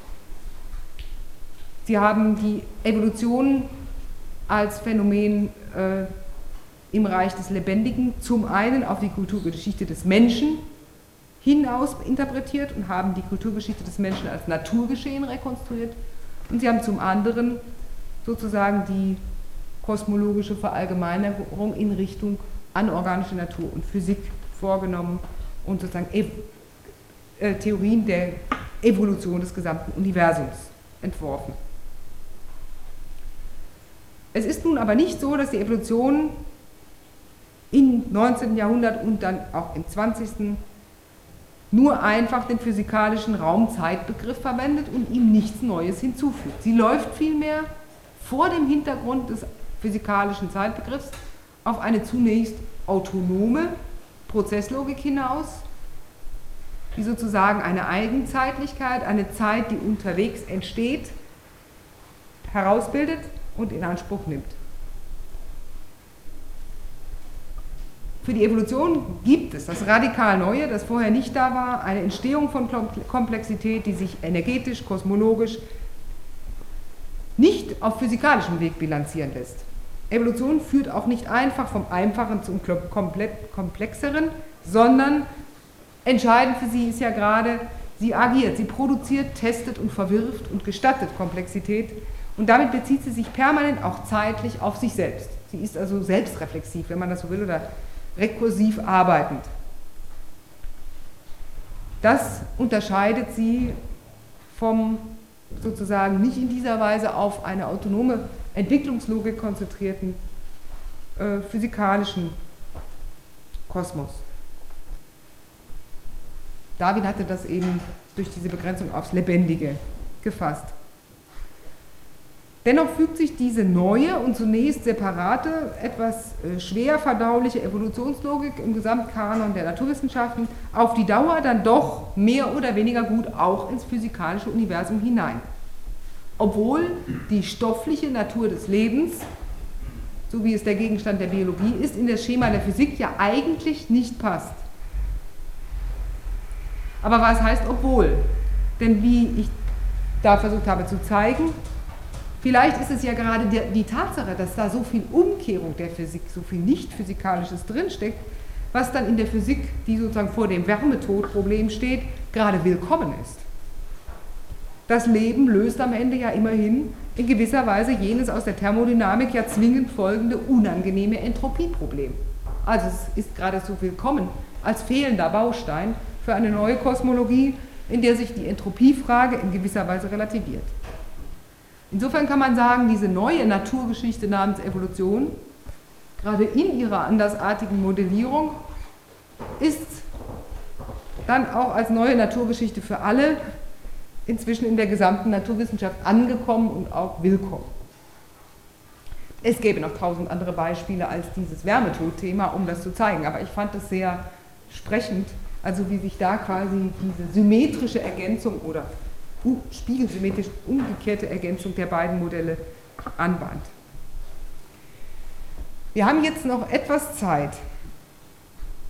Sie haben die Evolution als Phänomen im Reich des Lebendigen zum einen auf die Kulturgeschichte des Menschen hinaus interpretiert und haben die Kulturgeschichte des Menschen als Naturgeschehen rekonstruiert, und sie haben zum anderen sozusagen die kosmologische Verallgemeinerung in Richtung anorganische Natur und Physik vorgenommen und sozusagen Theorien der Evolution des gesamten Universums entworfen. Es ist nun aber nicht so, dass die Evolution im 19. Jahrhundert und dann auch im 20. nur einfach den physikalischen Raum-Zeit-Begriff verwendet und ihm nichts Neues hinzufügt. Sie läuft vielmehr vor dem Hintergrund des physikalischen Zeitbegriffs auf eine zunächst autonome Prozesslogik hinaus, die sozusagen eine Eigenzeitlichkeit, eine Zeit, die unterwegs entsteht, herausbildet und in Anspruch nimmt. Für die Evolution gibt es das radikal Neue, das vorher nicht da war, eine Entstehung von Komplexität, die sich energetisch, kosmologisch nicht auf physikalischem Weg bilanzieren lässt. Evolution führt auch nicht einfach vom Einfachen zum komplett Komplexeren, sondern entscheidend für sie ist ja gerade, sie agiert, sie produziert, testet und verwirft und gestattet Komplexität, und damit bezieht sie sich permanent auch zeitlich auf sich selbst. Sie ist also selbstreflexiv, wenn man das so will, oder rekursiv arbeitend. Das unterscheidet sie vom sozusagen nicht in dieser Weise auf eine autonome Entwicklungslogik konzentrierten physikalischen Kosmos. Darwin hatte das eben durch diese Begrenzung aufs Lebendige gefasst. Dennoch fügt sich diese neue und zunächst separate, etwas schwer verdauliche Evolutionslogik im Gesamtkanon der Naturwissenschaften auf die Dauer dann doch mehr oder weniger gut auch ins physikalische Universum hinein. Obwohl die stoffliche Natur des Lebens, so wie es der Gegenstand der Biologie ist, in das Schema der Physik ja eigentlich nicht passt. Aber was heißt obwohl? Denn wie ich da versucht habe zu zeigen, vielleicht ist es ja gerade die Tatsache, dass da so viel Umkehrung der Physik, so viel Nicht-Physikalisches drinsteckt, was dann in der Physik, die sozusagen vor dem Wärmetodproblem steht, gerade willkommen ist. Das Leben löst am Ende ja immerhin in gewisser Weise jenes aus der Thermodynamik ja zwingend folgende unangenehme Entropieproblem. Also es ist gerade so willkommen als fehlender Baustein für eine neue Kosmologie, in der sich die Entropiefrage in gewisser Weise relativiert. Insofern kann man sagen, diese neue Naturgeschichte namens Evolution, gerade in ihrer andersartigen Modellierung, ist dann auch als neue Naturgeschichte für alle inzwischen in der gesamten Naturwissenschaft angekommen und auch willkommen. Es gäbe noch 1000 andere Beispiele als dieses Wärmetodthema, um das zu zeigen, aber ich fand es sehr sprechend, also wie sich da quasi diese symmetrische Ergänzung oder spiegelsymmetrisch umgekehrte Ergänzung der beiden Modelle anbahnt. Wir haben jetzt noch etwas Zeit,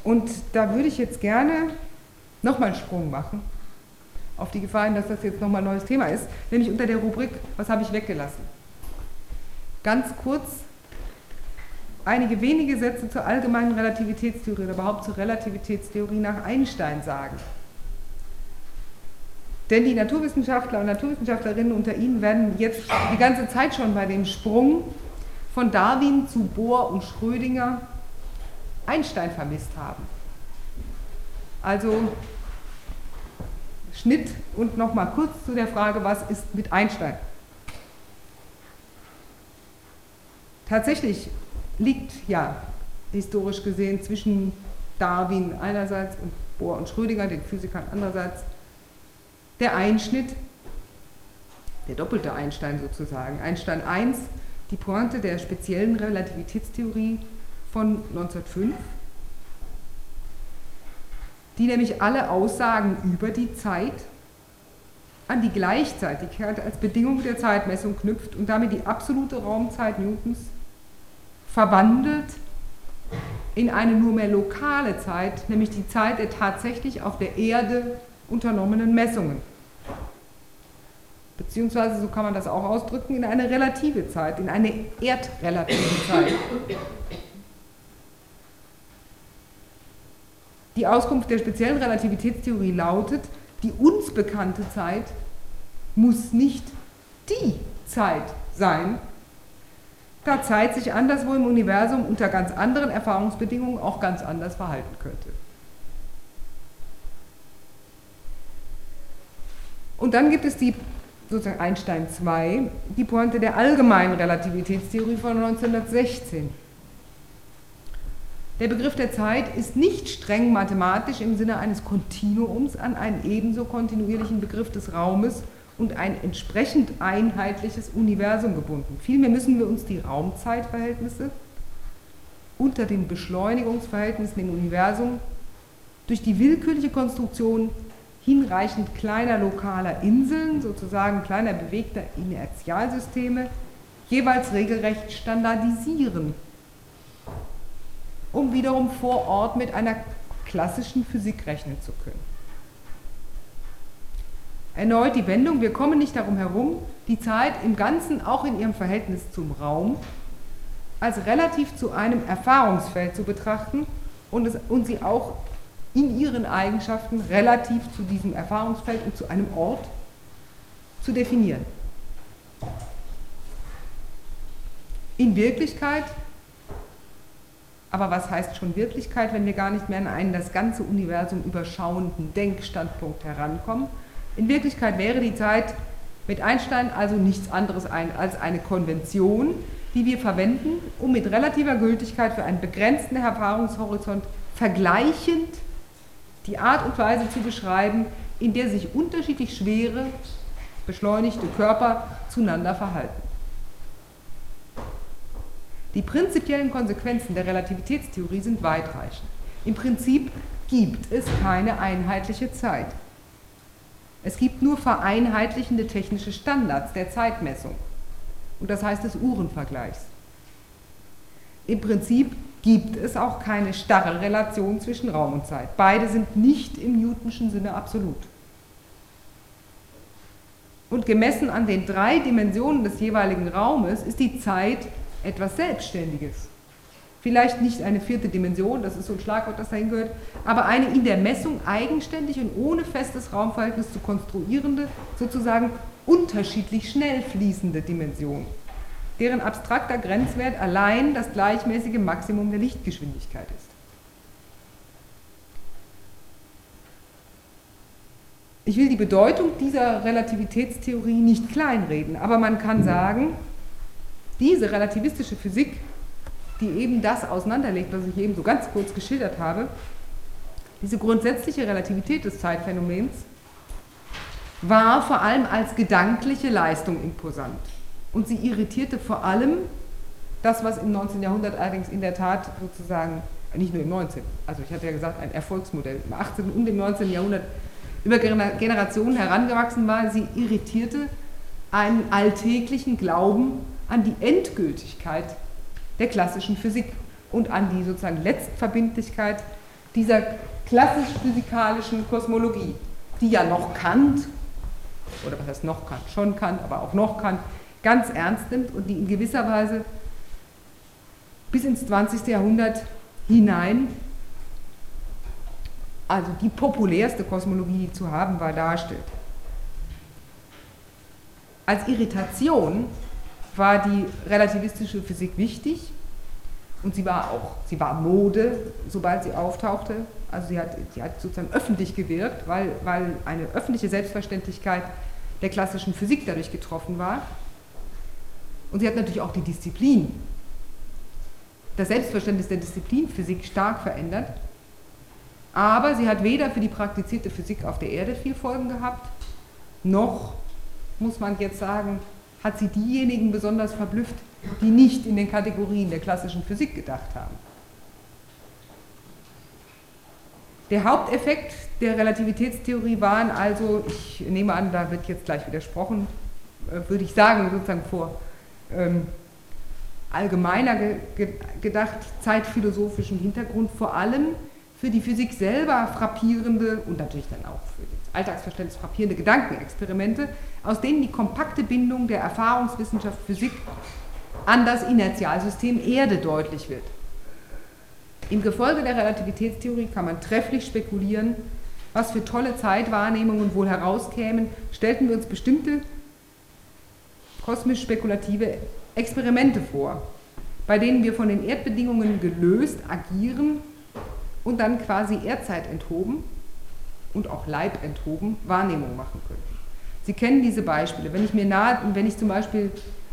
Und da würde ich jetzt gerne nochmal einen Sprung machen, auf die Gefahr hin, dass das jetzt nochmal ein neues Thema ist, nämlich unter der Rubrik, was habe ich weggelassen? Ganz kurz einige wenige Sätze zur allgemeinen Relativitätstheorie oder überhaupt zur Relativitätstheorie nach Einstein sagen. Denn die Naturwissenschaftler und Naturwissenschaftlerinnen unter Ihnen werden jetzt die ganze Zeit schon bei dem Sprung von Darwin zu Bohr und Schrödinger Einstein vermisst haben. Also Schnitt und nochmal kurz zu der Frage, was ist mit Einstein? Tatsächlich liegt ja historisch gesehen zwischen Darwin einerseits und Bohr und Schrödinger, den Physikern andererseits, der Einschnitt, der doppelte Einstein sozusagen. Einstein 1, die Pointe der speziellen Relativitätstheorie von 1905, die nämlich alle Aussagen über die Zeit an die Gleichzeitigkeit als Bedingung der Zeitmessung knüpft und damit die absolute Raumzeit Newtons verwandelt in eine nur mehr lokale Zeit, nämlich die Zeit der tatsächlich auf der Erde unternommenen Messungen. Beziehungsweise, so kann man das auch ausdrücken, in eine relative Zeit, in eine erdrelative Zeit. Die Auskunft der speziellen Relativitätstheorie lautet, die uns bekannte Zeit muss nicht die Zeit sein, da Zeit sich anderswo im Universum unter ganz anderen Erfahrungsbedingungen auch ganz anders verhalten könnte. Und dann gibt es die, sozusagen Einstein 2, die Pointe der allgemeinen Relativitätstheorie von 1916. Der Begriff der Zeit ist nicht streng mathematisch im Sinne eines Kontinuums an einen ebenso kontinuierlichen Begriff des Raumes und ein entsprechend einheitliches Universum gebunden. Vielmehr müssen wir uns die Raumzeitverhältnisse unter den Beschleunigungsverhältnissen im Universum durch die willkürliche Konstruktion hinreichend kleiner lokaler Inseln, sozusagen kleiner bewegter Inertialsysteme, jeweils regelrecht standardisieren, um wiederum vor Ort mit einer klassischen Physik rechnen zu können. Erneut die Wendung, wir kommen nicht darum herum, die Zeit im Ganzen, auch in ihrem Verhältnis zum Raum, als relativ zu einem Erfahrungsfeld zu betrachten und sie auch in ihren Eigenschaften relativ zu diesem Erfahrungsfeld und zu einem Ort zu definieren. In Wirklichkeit, aber was heißt schon Wirklichkeit, wenn wir gar nicht mehr an einen das ganze Universum überschauenden Denkstandpunkt herankommen? In Wirklichkeit wäre die Zeit mit Einstein also nichts anderes als eine Konvention, die wir verwenden, um mit relativer Gültigkeit für einen begrenzten Erfahrungshorizont vergleichend die Art und Weise zu beschreiben, in der sich unterschiedlich schwere, beschleunigte Körper zueinander verhalten. Die prinzipiellen Konsequenzen der Relativitätstheorie sind weitreichend. Im Prinzip gibt es keine einheitliche Zeit. Es gibt nur vereinheitlichende technische Standards der Zeitmessung. Und das heißt des Uhrenvergleichs. Im Prinzip gibt es auch keine starre Relation zwischen Raum und Zeit. Beide sind nicht im Newtonschen Sinne absolut. Und gemessen an den 3 Dimensionen des jeweiligen Raumes ist die Zeit etwas Selbstständiges. Vielleicht nicht eine 4. Dimension, das ist so ein Schlagwort, das dahin gehört, aber eine in der Messung eigenständig und ohne festes Raumverhältnis zu konstruierende, sozusagen unterschiedlich schnell fließende Dimension, deren abstrakter Grenzwert allein das gleichmäßige Maximum der Lichtgeschwindigkeit ist. Ich will die Bedeutung dieser Relativitätstheorie nicht kleinreden, aber man kann sagen, diese relativistische Physik, die eben das auseinanderlegt, was ich eben so ganz kurz geschildert habe, diese grundsätzliche Relativität des Zeitphänomens, war vor allem als gedankliche Leistung imposant. Und sie irritierte vor allem das, was im 19. Jahrhundert allerdings in der Tat sozusagen, nicht nur im 19., also ich hatte ja gesagt, ein Erfolgsmodell im 18. und im 19. Jahrhundert über Generationen herangewachsen war. Sie irritierte einen alltäglichen Glauben an die Endgültigkeit der klassischen Physik und an die sozusagen Letztverbindlichkeit dieser klassisch-physikalischen Kosmologie, die ja noch Kant, oder was heißt noch Kant, schon Kant, aber auch noch Kant, ganz ernst nimmt und die in gewisser Weise bis ins 20. Jahrhundert hinein, also die populärste Kosmologie, die zu haben war, darstellt. Als Irritation war die relativistische Physik wichtig und sie war Mode, sobald sie auftauchte. Also sie hat sozusagen öffentlich gewirkt, weil eine öffentliche Selbstverständlichkeit der klassischen Physik dadurch getroffen war. Und sie hat natürlich auch die Disziplin, das Selbstverständnis der Disziplinphysik stark verändert. Aber sie hat weder für die praktizierte Physik auf der Erde viel Folgen gehabt, noch, muss man jetzt sagen, hat sie diejenigen besonders verblüfft, die nicht in den Kategorien der klassischen Physik gedacht haben. Der Haupteffekt der Relativitätstheorie waren also, ich nehme an, da wird jetzt gleich widersprochen, würde ich sagen, sozusagen vor allgemeiner gedacht, zeitphilosophischem Hintergrund, vor allem für die Physik selber frappierende und natürlich dann auch für das Alltagsverständnis frappierende Gedankenexperimente, aus denen die kompakte Bindung der Erfahrungswissenschaft Physik an das Inertialsystem Erde deutlich wird. Im Gefolge der Relativitätstheorie kann man trefflich spekulieren, was für tolle Zeitwahrnehmungen wohl herauskämen, stellten wir uns bestimmte kosmisch-spekulative Experimente vor, bei denen wir von den Erdbedingungen gelöst agieren und dann quasi Erdzeit enthoben und auch Leib enthoben Wahrnehmung machen könnten. Sie kennen diese Beispiele. Wenn ich zum Beispiel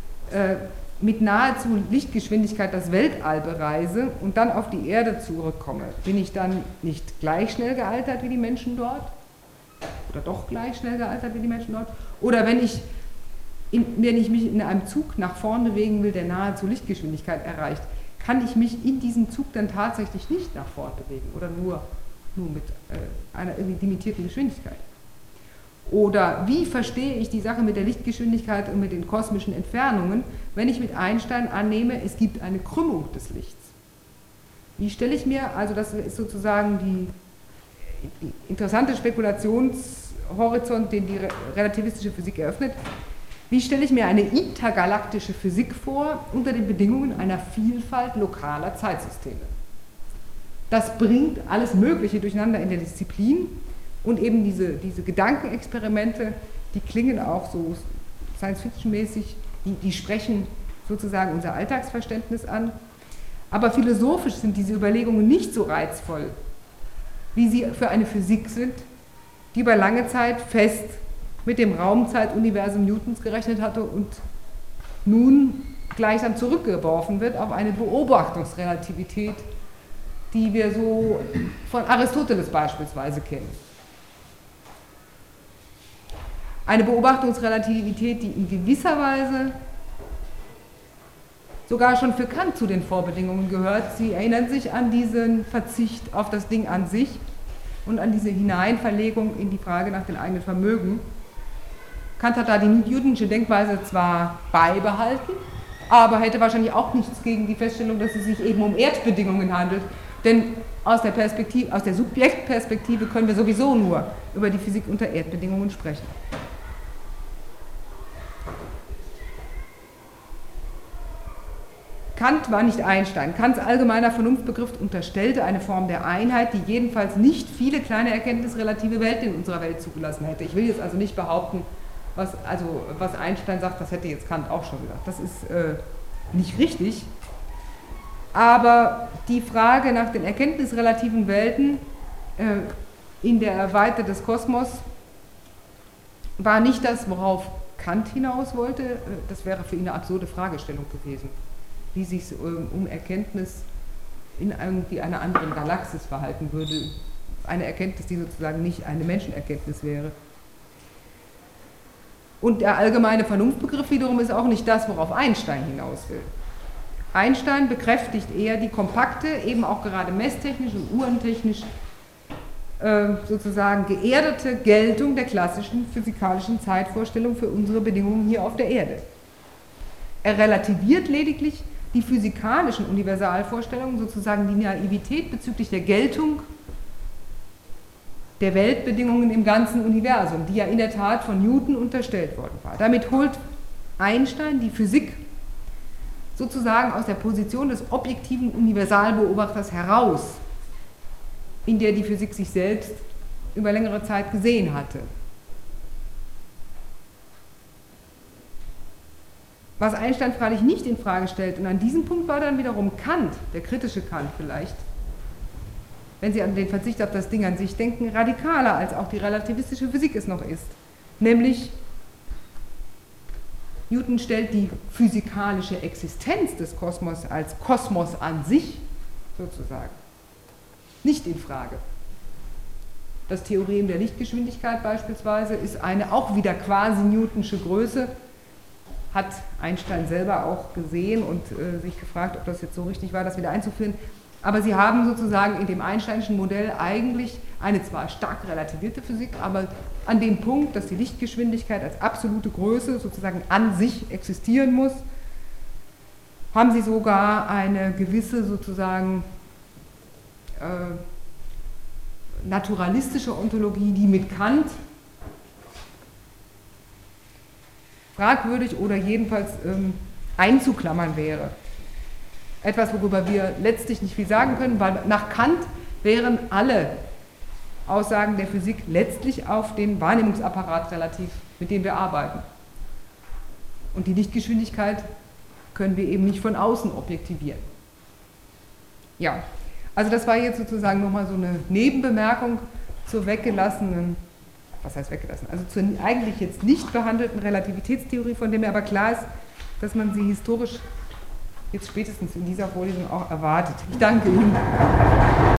mit nahezu Lichtgeschwindigkeit das Weltall bereise und dann auf die Erde zurückkomme, bin ich dann nicht gleich schnell gealtert wie die Menschen dort? Oder doch gleich schnell gealtert wie die Menschen dort? Oder wenn ich mich in einem Zug nach vorn bewegen will, der nahezu Lichtgeschwindigkeit erreicht, kann ich mich in diesem Zug dann tatsächlich nicht nach vorn bewegen oder nur mit einer irgendwie limitierten Geschwindigkeit? Oder wie verstehe ich die Sache mit der Lichtgeschwindigkeit und mit den kosmischen Entfernungen, wenn ich mit Einstein annehme, es gibt eine Krümmung des Lichts? Wie stelle ich mir, also das ist sozusagen die interessante Spekulationshorizont, den die relativistische Physik eröffnet, wie stelle ich mir eine intergalaktische Physik vor unter den Bedingungen einer Vielfalt lokaler Zeitsysteme? Das bringt alles Mögliche durcheinander in der Disziplin und eben diese Gedankenexperimente, die klingen auch so Science-Fiction-mäßig, die sprechen sozusagen unser Alltagsverständnis an. Aber philosophisch sind diese Überlegungen nicht so reizvoll, wie sie für eine Physik sind, die über lange Zeit fest mit dem Raumzeituniversum Newtons gerechnet hatte und nun gleichsam zurückgeworfen wird auf eine Beobachtungsrelativität, die wir so von Aristoteles beispielsweise kennen. Eine Beobachtungsrelativität, die in gewisser Weise sogar schon für Kant zu den Vorbedingungen gehört. Sie erinnern sich an diesen Verzicht auf das Ding an sich und an diese Hineinverlegung in die Frage nach dem eigenen Vermögen. Kant hat da die Newtonsche Denkweise zwar beibehalten, aber hätte wahrscheinlich auch nichts gegen die Feststellung, dass es sich eben um Erdbedingungen handelt. Denn aus der Subjektperspektive können wir sowieso nur über die Physik unter Erdbedingungen sprechen. Kant war nicht Einstein. Kants allgemeiner Vernunftbegriff unterstellte eine Form der Einheit, die jedenfalls nicht viele kleine erkenntnisrelative Welten in unserer Welt zugelassen hätte. Ich will jetzt also nicht behaupten, was Einstein sagt, das hätte jetzt Kant auch schon gedacht. Das ist nicht richtig. Aber die Frage nach den erkenntnisrelativen Welten in der Weite des Kosmos war nicht das, worauf Kant hinaus wollte. Das wäre für ihn eine absurde Fragestellung gewesen, wie sich um Erkenntnis in irgendwie einer anderen Galaxis verhalten würde. Eine Erkenntnis, die sozusagen nicht eine Menschenerkenntnis wäre. Und der allgemeine Vernunftbegriff wiederum ist auch nicht das, worauf Einstein hinaus will. Einstein bekräftigt eher die kompakte, eben auch gerade messtechnisch und uhrentechnisch sozusagen geerdete Geltung der klassischen physikalischen Zeitvorstellung für unsere Bedingungen hier auf der Erde. Er relativiert lediglich die physikalischen Universalvorstellungen, sozusagen die Naivität bezüglich der Geltung der Weltbedingungen im ganzen Universum, die ja in der Tat von Newton unterstellt worden war. Damit holt Einstein die Physik sozusagen aus der Position des objektiven Universalbeobachters heraus, in der die Physik sich selbst über längere Zeit gesehen hatte. Was Einstein freilich nicht in Frage stellt, und an diesem Punkt war dann wiederum Kant, der kritische Kant vielleicht, wenn Sie an den Verzicht auf das Ding an sich denken, radikaler als auch die relativistische Physik es noch ist. Nämlich, Newton stellt die physikalische Existenz des Kosmos als Kosmos an sich sozusagen nicht in Frage. Das Theorem der Lichtgeschwindigkeit beispielsweise ist eine auch wieder quasi Newtonsche Größe, hat Einstein selber auch gesehen und sich gefragt, ob das jetzt so richtig war, das wieder einzuführen. Aber Sie haben sozusagen in dem Einsteinschen Modell eigentlich eine zwar stark relativierte Physik, aber an dem Punkt, dass die Lichtgeschwindigkeit als absolute Größe sozusagen an sich existieren muss, haben Sie sogar eine gewisse sozusagen naturalistische Ontologie, die mit Kant fragwürdig oder jedenfalls einzuklammern wäre. Etwas, worüber wir letztlich nicht viel sagen können, weil nach Kant wären alle Aussagen der Physik letztlich auf den Wahrnehmungsapparat relativ, mit dem wir arbeiten. Und die Lichtgeschwindigkeit können wir eben nicht von außen objektivieren. Ja, also das war jetzt sozusagen nochmal so eine Nebenbemerkung zur weggelassenen, was heißt weggelassen, also zur eigentlich jetzt nicht behandelten Relativitätstheorie, von der mir aber klar ist, dass man sie historisch jetzt spätestens in dieser Vorlesung auch erwartet. Ich danke Ihnen.